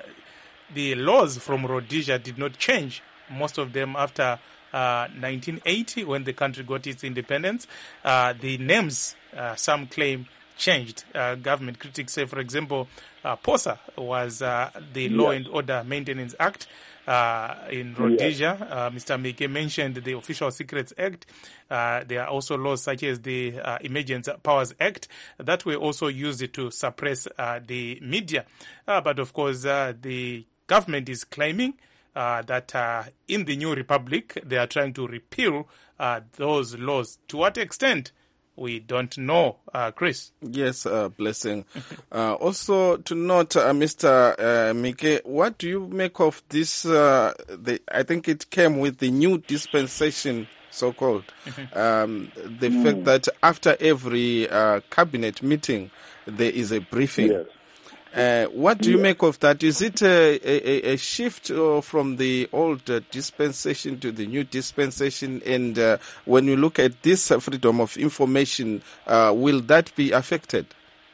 the laws from Rhodesia did not change, most of them after uh, nineteen eighty, when the country got its independence. Uh, the names, uh, some claim, changed. Uh, government critics say, for example, uh, POSA was uh, the yes. Law and Order Maintenance Act uh, in Rhodesia. Yes. Uh, Mister Mike mentioned the Official Secrets Act. Uh, there are also laws such as the uh, Emergency Powers Act that were also used to suppress uh, the media. Uh, but of course, uh, the government is claiming uh, that uh, in the new republic, they are trying to repeal uh, those laws. To what extent? We don't know, uh, Chris. Yes, uh, blessing. uh, also to note, uh, Mister Uh, Mike, what do you make of this? Uh, the, I think it came with the new dispensation, so-called. um, the mm. fact that after every uh, cabinet meeting, there is a briefing. Yes. Uh, what do you yeah. make of that? Is it a, a, a shift uh, from the old uh, dispensation to the new dispensation? And uh, when you look at this uh, freedom of information, uh, will that be affected?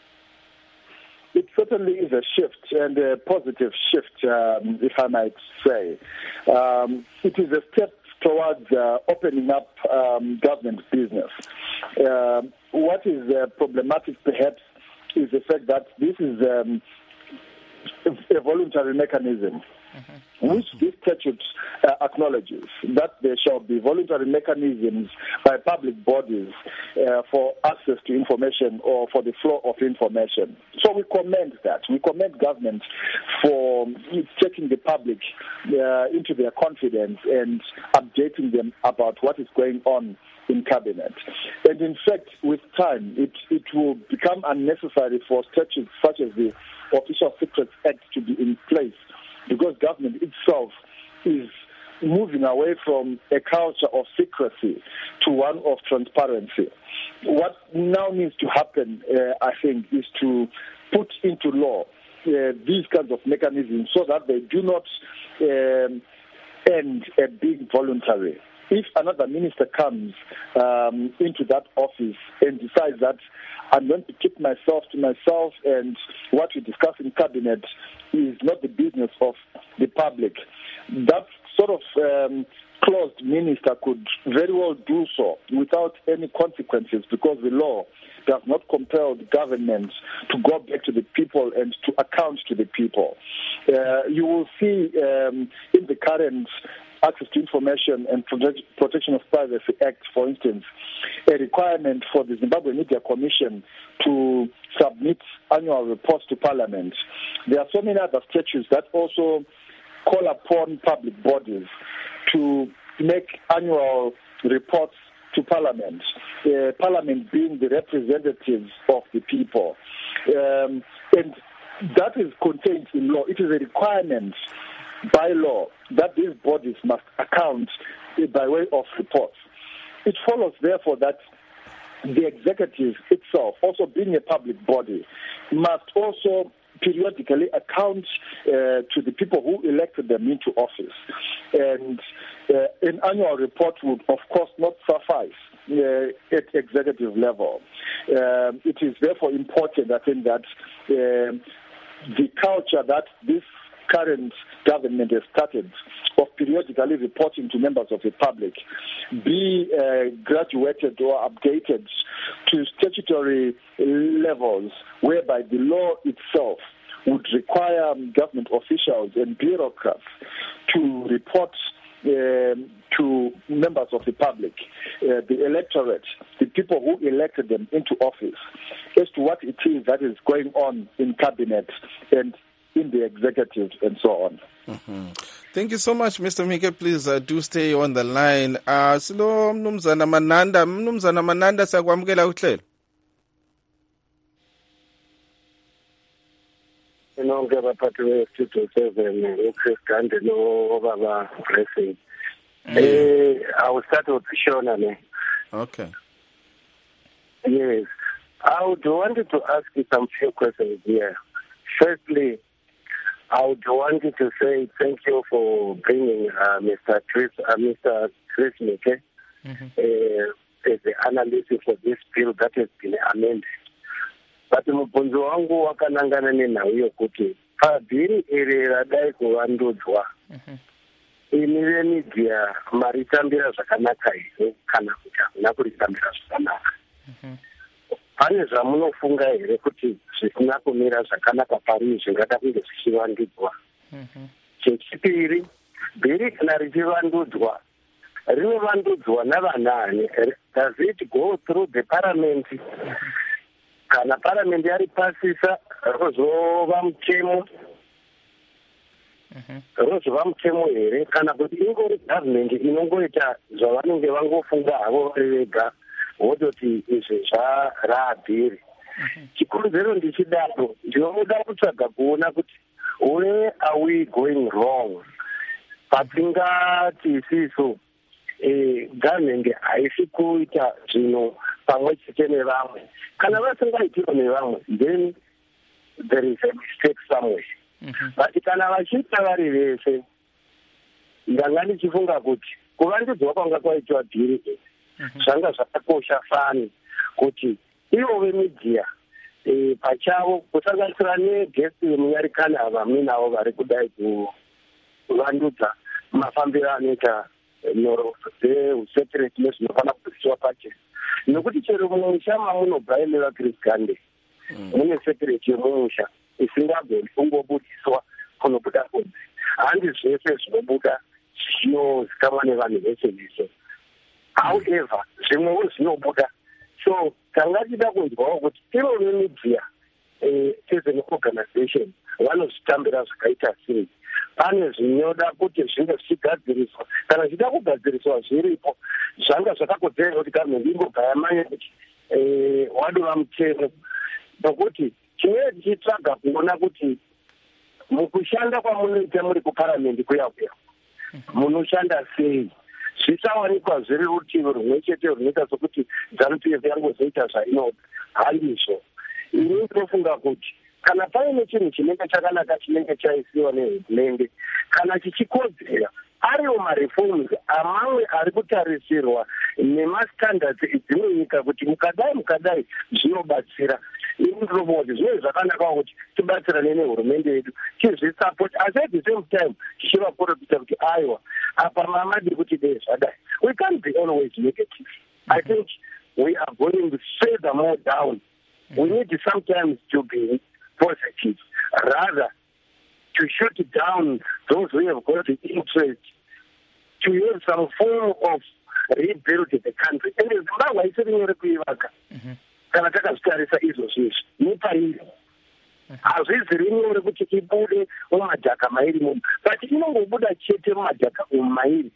It certainly is a shift, and a positive shift, um, if I might say. Um, it is a step towards uh, opening up um, government business. Uh, what is uh, problematic, perhaps, is the fact that this is um, a voluntary mechanism, mm-hmm. which this statute uh, acknowledges, that there shall be voluntary mechanisms by public bodies uh, for access to information or for the flow of information. So we commend that. We commend government for taking the public uh, into their confidence and updating them about what is going on in cabinet. And in fact, with time, it, it will become unnecessary for statutes such as the Official Secrets Act to be in place, because government itself is moving away from a culture of secrecy to one of transparency. What now needs to happen, uh, I think, is to put into law uh, these kinds of mechanisms so that they do not um, end at being voluntary. If another minister comes um, into that office and decides that I'm going to keep myself to myself and what we discuss in cabinet is not the business of the public, that sort of um, closed minister could very well do so without any consequences, because the law does not compel the government to go back to the people and to account to the people. Uh, you will see um, in the current Access to Information and Protection of Privacy Act, for instance, a requirement for the Zimbabwe Media Commission to submit annual reports to Parliament. There are so many other statutes that also call upon public bodies to make annual reports to Parliament, uh, Parliament being the representatives of the people. Um, and that is contained in law. It is a requirement by law that these bodies must account by way of reports. It follows, therefore, that the executive itself, also being a public body, must also periodically account uh, to the people who elected them into office. And uh, an annual report would, of course, not suffice uh, at executive level. Uh, it is therefore important, I think, that uh, the culture that this current government has started of periodically reporting to members of the public be uh, graduated or updated to statutory levels whereby the law itself would require government officials and bureaucrats to report um, to members of the public, uh, the electorate, the people who elected them into office, as to what it is that is going on in cabinet and in the executive and so on. Mm-hmm. Thank you so much, Mister Mike. Please uh, do stay on the line. Uh, Silo Mnumzana Mananda, Mnumzana Mananda sakwamukela uhlelo. Inonke abaphathi be-Studio seven, uChris Gande noBaba Blessing. Eh, I will start with Shona. Ne? Okay. Yes. I would wanted to ask you some few questions here. Firstly, I would wanted to say thank you for bringing uh, Mister Chris, uh, Mister Chris Mike, mm-hmm. uh, as the analysis for this bill that has been amended. But mubvunzo wangu wakanangana nenhau yokuti pabhiri iri radai kuvandudzwa imi vemedia maritambira zvakanaka here kana kuti hamuna kuritambira zvakanaka. Pane zvamunofunga here kuti zvisina kumira zvakanaka parimi zvingada kunge zvichivandudzwa? Chechipiri, bhiri kana richivandudzwa rinovandudzwa navanani? Does it go through the parliament? Kana parliament yaripasisa rozova mutemo rozova mutemo here kana kuti ingori government inongoita zvavanenge vangofunga havo vari vega vototi izvi zvarabhiri. Chikonzero ndichidaro ndinoda kutsvaga kuona kuti where are we going wrong patingati isiso government haisi kuita zvinhu pamwe chete nevamwe. Kana vasingaitiro nevamwe, then there is a mistake somewhere. Mm-hmm. But kana vachiita vari vese, ndanga ndichifunga kuti kuvandudzwa kwanga kwaitwa dhiri zvanga zvakakosha fani kuti ivo vemedia eh, pachavo kusanganisira negesti yemunyarikana havamwe navo vari kudai kuvandudza mafambiro anoita nhoroondo dzeusekereti nezvinofanira kudzidziswa pachena. Nokuti chero mumusha mamunobva ine vaChris Gande mune sekereti yemumusha isingagoni kungobudiswa kunobuda kunze. Handi zvese zvinobuda zvinozikanwa nevanhu vese vese. However, zvimwewo zvinobuda. So tanga tida kunzwawo kuti ivo vemedia as an organization vanozvitambira zvakaita sei. Pane zvinoda kuti zvinge zvichigadziriswa kana zvichida kugadziriswa zviripo zvanga zvakakodzera kuti gavhmendi ingobva yamanya kuti wadova mutemo. Nokuti chinenge tichitsvaga kuona kuti mukushanda kwamunoita muri kuparamendi kuya kuya munoshanda sei, zvisawanikwa zviri rutivi rumwe chete runoita sokuti ZANU-P F yangozoita zvainoda. Handizvo. Ini ndinofunga kuti kana paine chinhu chinenge chakanaka chinenge chaisiwa nehurumende kana chichikodzera ariwo mareforms amamwe ari kutarisirwa nemastandards edzimwe nyika kuti mukadai mukadai zvinobatsira. Ini ndinofunga kuti zvinenge zvakanaka kuti tibatsirane nehurumende yedu tizvisupport, asi at the same time tichivaprofita kuti aiwa apa mamadi kuti dei zvadai. We can't be always negative. I think we are going further more down. We need sometimes to be positive, rather to shoot down those who have got the interest to have some form of rebuilding the country. And Zimbabwe isiri nyore kuivaka kana takazvitarisa izvozvo izvi nepairi hazviziri nyore kuti ibude mumadhaka mairi mumu, but inongobuda chete mumadhaka umu mairi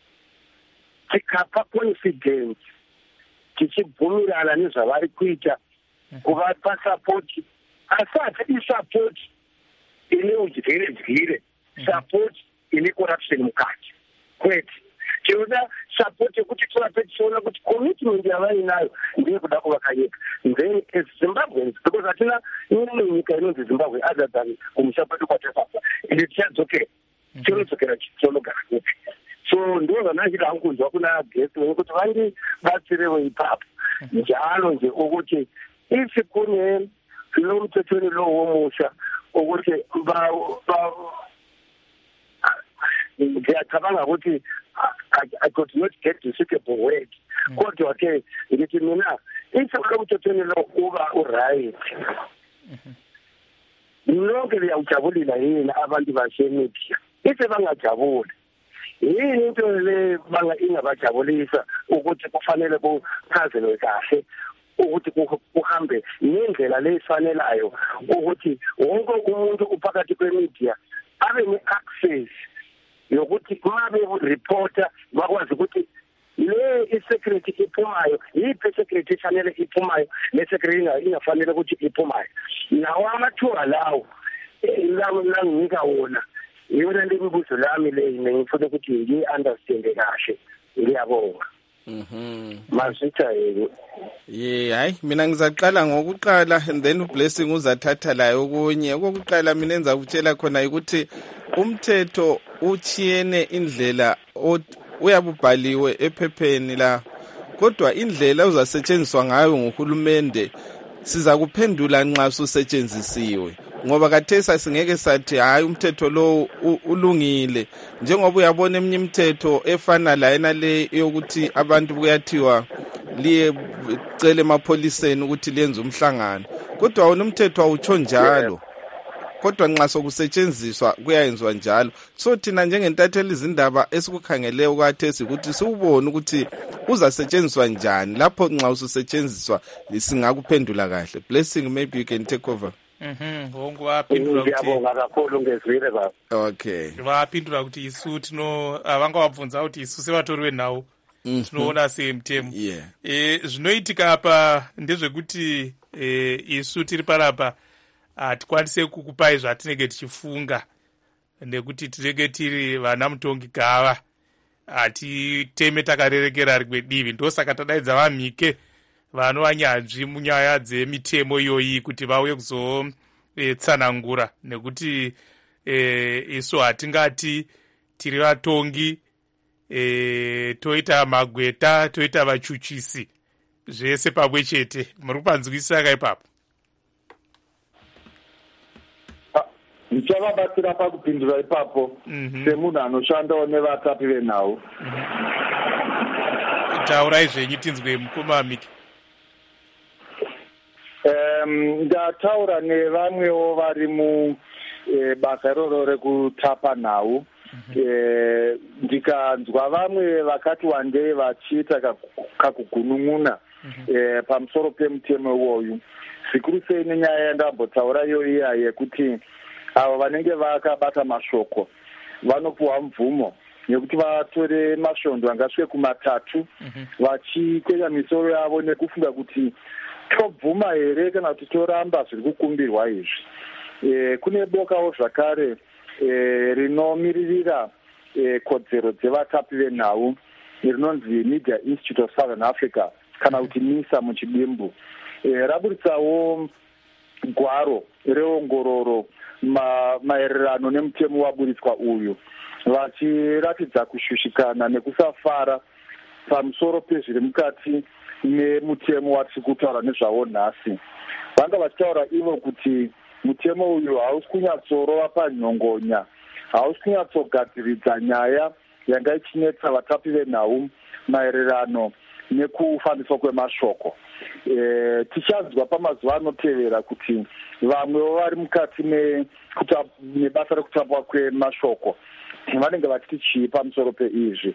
tikapa confidence tichibvumirana nezvavari kuita kuvapa sapoti, asi hati isapoti ine udyire dyire, sapoti ine corruption mukati kwete. Tinoda sapoti yekuti tivape tichiona kuti commitment yavainayo ndeye kuda kuvaka nyika. Then as Zimbabweans, because hatina imwe nyika inonzi Zimbabwe other than kumusha kwedu kwatakabva, ende tichadzokera tinodzokera tichionogara kupi. So ndo zvanachida hangu kunzwa kuna guest wekuti vandibatsirewo ipapo njalo nje ukuthi if kune lo mthethweni lo womusha ukuthi ngiyacabanga ukuthi I could not get to suitable word kodwa ke ngithi mina isakho ukuthi lo kuba uright lonke liyawujabulila yini abantu basemedia ithi bangajabuli yini into le banga ingabajabulisa ukuthi kufanele kuchazelwe kahle ukuthi kuhambe ngendlela lefanelayo ukuthi wonke umuntu uphakathi kwemedia abe ne-access yokuthi uma be-reporter bakwazi ukuthi le i-security iphumayo yiphi i-security efanele iphumayo ne-security ingafanele ukuthi iphumayo nawo amathuba lawo langinika wona yona lemibuzo lami le ngifuna ukuthi ngiyi-understande kahle ngiyabonga. Mhm. Masitha yebo. Yeah, hayi mina ngizaqala ngokuqala and then uBlessing uzathatha la okunye. Okokuqala mina enza ukutshela khona ukuthi umthetho uchiyene indlela uyabubhaliwe ephepheni la. Kodwa indlela uzasetshenziswa ngayo nguhulumende siza kuphendula nxa usetshenzisiwe. Ngoba kathesa singeke sathi hayi umthetho lo ulungile njengoba uyabona eminye imithetho efana la ena le yokuthi abantu kuyathiwa liye cele emapholiseni ukuthi liyenze umhlangano kodwa wona umthetho awutsho njalo kodwa nxa sokusetshenziswa kuyayenziwa njalo so thina njengentatheli izindaba esikukhangeleyo ukwathesi ukuthi siubone ukuthi uzasetshenziswa njani lapho nxa ususetshenziswa singakuphendula kahle. Blessing, maybe you can take over. Mhm, wonke wapindula ukuthi ngiyabonga kakhulu ngezwile baba. Okay. Wapindula ukuthi isu tino avangawabvunza kuti isu sevatori venhau tinoona semutemo. Yeah. Eh zvinoitika apa ndezvekuti eh isu tiri parapa hatikwanise kukupai zvatinenge tichifunga nekuti tinenge tiri vana mutongi gava hatiteme takarerekera rimwe divi ndosaka tadaidza vamhike vanovanyanzvi munyaya dzemitemo iyoyi kuti vauye kuzotsanangura e, nekuti e, isu hatingati tiri vatongi e, toita magweta toita vachuchisi zvese pamwe chete. Muri kupanzwisisa kaipapo? Ndichavabatsira pakupindura ipapo semunhu anoshandawo nevatapi venhau. Taurai zvenyu tinzwe mukoma Miki. Um, ndataura nevamwewo vari mubasa iroro rekutapa nhau. E, ndikanzwa vamwe vakati wandei vachiita kakugunun'una e, pamusoro pemutemo iwoyu. Zvikuru sei nenyaya yandambotaura iyo iya yekuti avo vanenge vakabata mashoko vanopuwa mvumo yekuti vatore masvondo angasvike kumatatu vachikwenya misoro yavo nekufunga kuti tobvuma here kana kuti toramba zviri kukumbirwa izvi. E, kune bokawo zvakare e, rinomiririra e, kodzero dzevatapi venhau rinonzi Media Institute of Southern Africa kana kuti MISA muchidimbu. E, raburitsawo gwaro reongororo ma, maererano nemutemo waburitswa uyu vachiratidza kushushikana nekusafara pamusoro pezviri mukati nemutemo watiri kutaura nezvawo nhasi. Vanga vachitaura ivo kuti mutemo uyu hausi kunyatsorova panhongonya, hausi kunyatsogadziridza nyaya yanga ichinetsa vatapi venhau maererano nekufambiswa kwemashoko. E, tichanzwa pamazuva anotevera kuti vamwewo vari mukati nebasa rekutapwa kwemashoko vanenge vachiti chii pamusoro peizvi.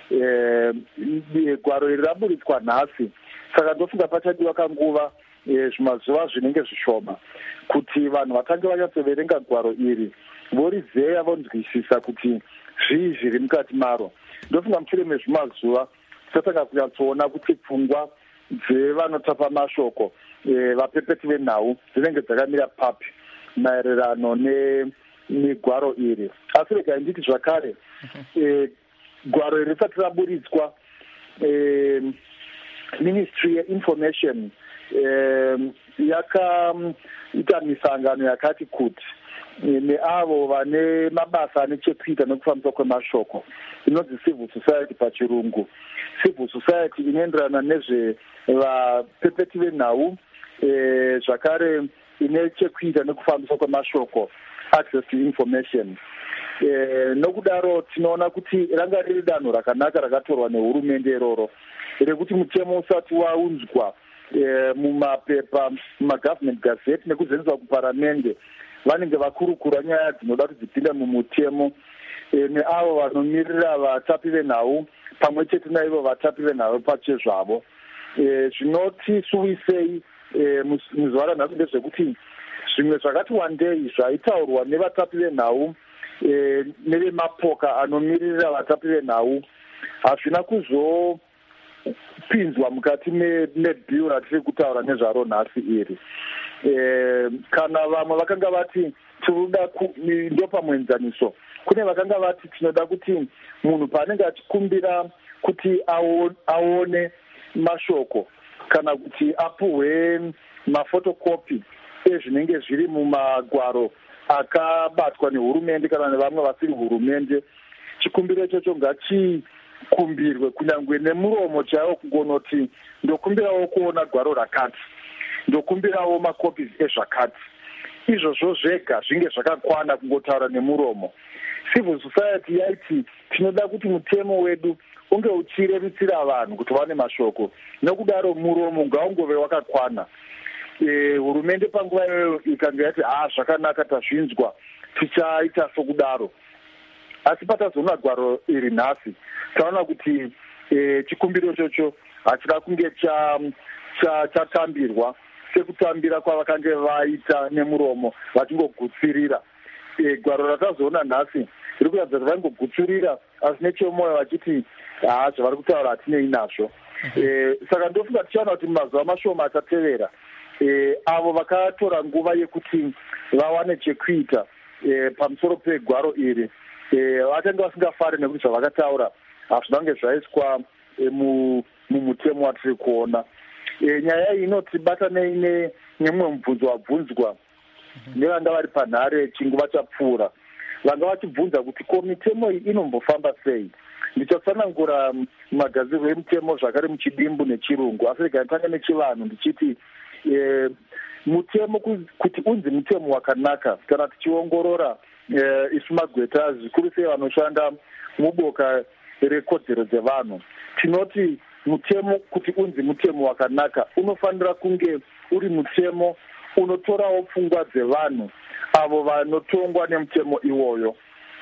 E, gwaro iri raburitswa nhasi saka ndofunga pachadiwa kanguva e, zvimazuva zvinenge zvishoma kuti vanhu vatange vanyatsoverenga gwaro iri vorizeya vonzwisisa kuti zvii zviri mukati maro. Ndofunga mushure mezvimazuva tisatanga kunyatsoona kuti pfungwa dzevanotapa mashoko e, vapepeti venhau dzinenge dzakamira papi maererano negwaro iri. Asi regai nditi zvakare e, gwaro iri risati raburitswa e, Ministry yeInformation e, yakaita misangano yakati kuti neavo vane mabasa ane chekuita nekufambiswa kwemashoko inonzi civil society pachirungu. Civil society inoenderana nezvevapepeti venhau e, zvakare ine chekuita nekufambiswa kwemashoko, access to information. e, nokudaro tinoona kuti ranga riri danho rakanaka rakatorwa nehurumende iroro rekuti mutemo usati waunzwa e, mumapepa mumagovernment gazette nekuzendeswa kuparamende vanenge vakurukura nyaya dzinoda kuti dzipinda mumutemo e, neavo vanomirira vatapi venhau pamwe chete naivo vatapi venhau pachezvavo e, zvinotisuwisei e, muzuva ranhasi ndezvekuti zvimwe zvakati wandei zvaitaurwa nevatapi venhau e, nevemapoka anomirira vatapi venhau hazvina kuzopinzwa mukati mebhiu ratiri kutaura nezvaro nhasi iri e, kana vamwe vakanga vati tinoda ndopamwenzaniso kune vakanga vati tinoda kuti munhu paanenge achikumbira kuti aone mashoko kana kuti apuhwe mafotokopi ezvinenge zviri mumagwaro akabatwa nehurumende kana nevamwe vasiri hurumende chikumbiro ichocho ngachikumbirwe kunyangwe nemuromo chaiwo kungonoti ndokumbirawo kuona gwaro rakati ndokumbirawo makopi ezvakati izvozvo zvega zvinge zvakakwana kungotaura nemuromo. Civil society yaiti tinoda kuti mutemo wedu unge uchirerutsira vanhu kuti vane mashoko nokudaro muromo ngaungove wakakwana. E, hurumende panguva iyoyo ikanga yati ah zvakanaka tazvinzwa tichaita sokudaro, asi patazoona gwaro iri nhasi taona kuti e, chikumbiro chocho hachida kunge chatambirwa cha, sekutambira kwavakanga vaita nemuromo vachingogutsirira. E, gwaro ratazoona nhasi riri kuratidza kuti vaingogutsirira asi nechemwoyo vachiti haa zvavari kutaura hatinei nazvo. E, saka ndofunga tichaona kuti mumazuva mashoma achatevera E, avo vakatora nguva yekuti vawane chekuita e, pamusoro pegwaro iri e, vatanga vasingafari nekuti zvavakataura hazvinange zvaiswa e, mumutemo watiri kuona. E, nyaya iyi inotibata neine nemumwe mubvunzo wabvunzwa nevanga vari panhare chinguva chapfuura, vanga vachibvunza kuti ko mitemo iyi inombofamba sei. Ndichasanangura magadzirwo emutemo zvakare muchidimbu nechirungu, asi rega nditanga nechivanhu ndichiti E, mutemo kuti unzi mutemo wakanaka kana tichiongorora e, isu magweta zvikuru sei vanoshanda muboka rekodzero dzevanhu tinoti mutemo kuti unzi mutemo wakanaka unofanira kunge uri mutemo unotorawo pfungwa dzevanhu avo vanotongwa nemutemo iwoyo.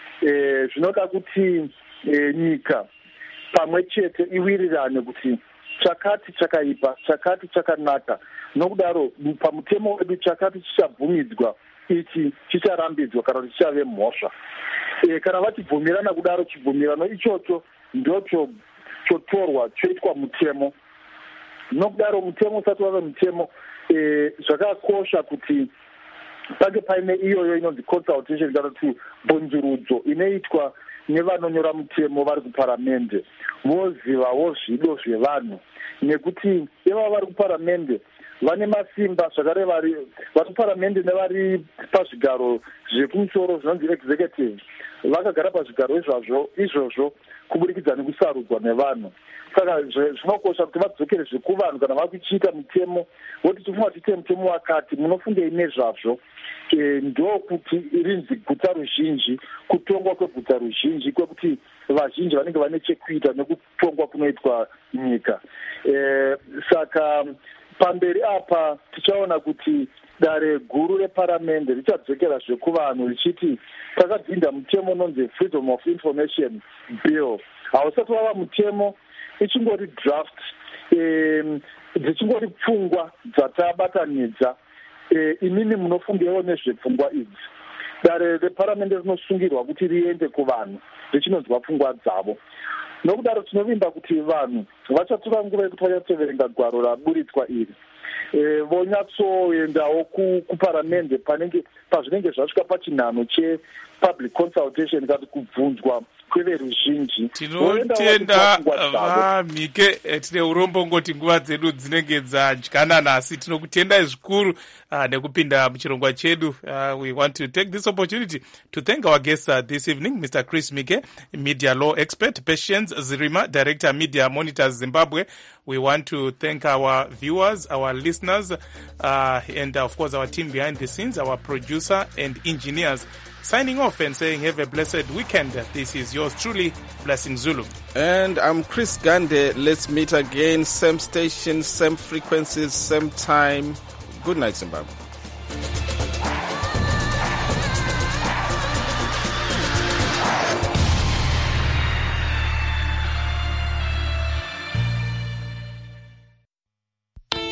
E, zvinoda kuti e, nyika pamwe chete iwirirane kuti chakati chakaipa chakati chakanaka, nokudaro pamutemo wedu chakati chichabvumidzwa ichi chicharambidzwa kana kuti chichave mhosva. E, kana vachibvumirana kudaro chibvumirano ichocho ndocho chotorwa choitwa mutemo. Nokudaro mutemo usati wave mutemo e, zvakakosha kuti pange paine iyoyo inonzi consultation kana kuti bvunzurudzo inoitwa nevanonyora mutemo vari kuparamende vozivawo zvido zvevanhu, nekuti ivava vari kuparamende vane masimba zvakare vari kuparamende nevari pazvigaro zvekumusoro zvinonzi executive vakagara pazvigaro izvazvo izvozvo kuburikidza nekusarudzwa nevanhu. Saka zvinokosha kuti vadzokerezve kuvanhu kana vari kuchiita mutemo voti tifunga tiite mutemo wakati munofungei nezvazvo. E, ndokuti rinzi guta ruzhinji, kutongwa kweguta ruzhinji kwekuti vazhinji vanenge vane chekuita nekutongwa kunoitwa nyika. E, saka pamberi apa tichaona kuti dare guru reparamende richadzokera zvekuvanhu richiti takadzinda mutemo unonzi freedom of information bill. Hausati wava mutemo, ichingori draft, e, dzichingori pfungwa dzatabatanidza. E, inini munofungewo nezvepfungwa idzi. Dare reparamende rinosungirwa kuti riende kuvanhu richinonzwa pfungwa dzavo. Nokudaro tinovimba kuti vanhu vachatora nguva yekuti vachatoverenga gwaro raburitswa iri e, vonyatsoendawo kuparamende panenge pazvinenge zvasvika pachinhano chepublic consultation kana kubvunzwa kweveruzhinji. Tinotenda vamhike tine urombo ngoti nguva dzedu dzinenge dzadyanana nhasi. Tinokutendai zvikuru uh, nekupinda muchirongwa chedu. Uh, we want to take this opportunity to thank our guests uh, this evening, Mister Chris Mike, media law expert, Patience Zirima, Director Media Monitors Zimbabwe, We want to thank our viewers, our listeners, uh, and of course our team behind the scenes, our producer and engineers. Signing off and saying have a blessed weekend. This is yours truly, Blessing Zulu. And I'm Chris Gande. Let's meet again, same station, same frequencies, same time. Good night, Zimbabwe.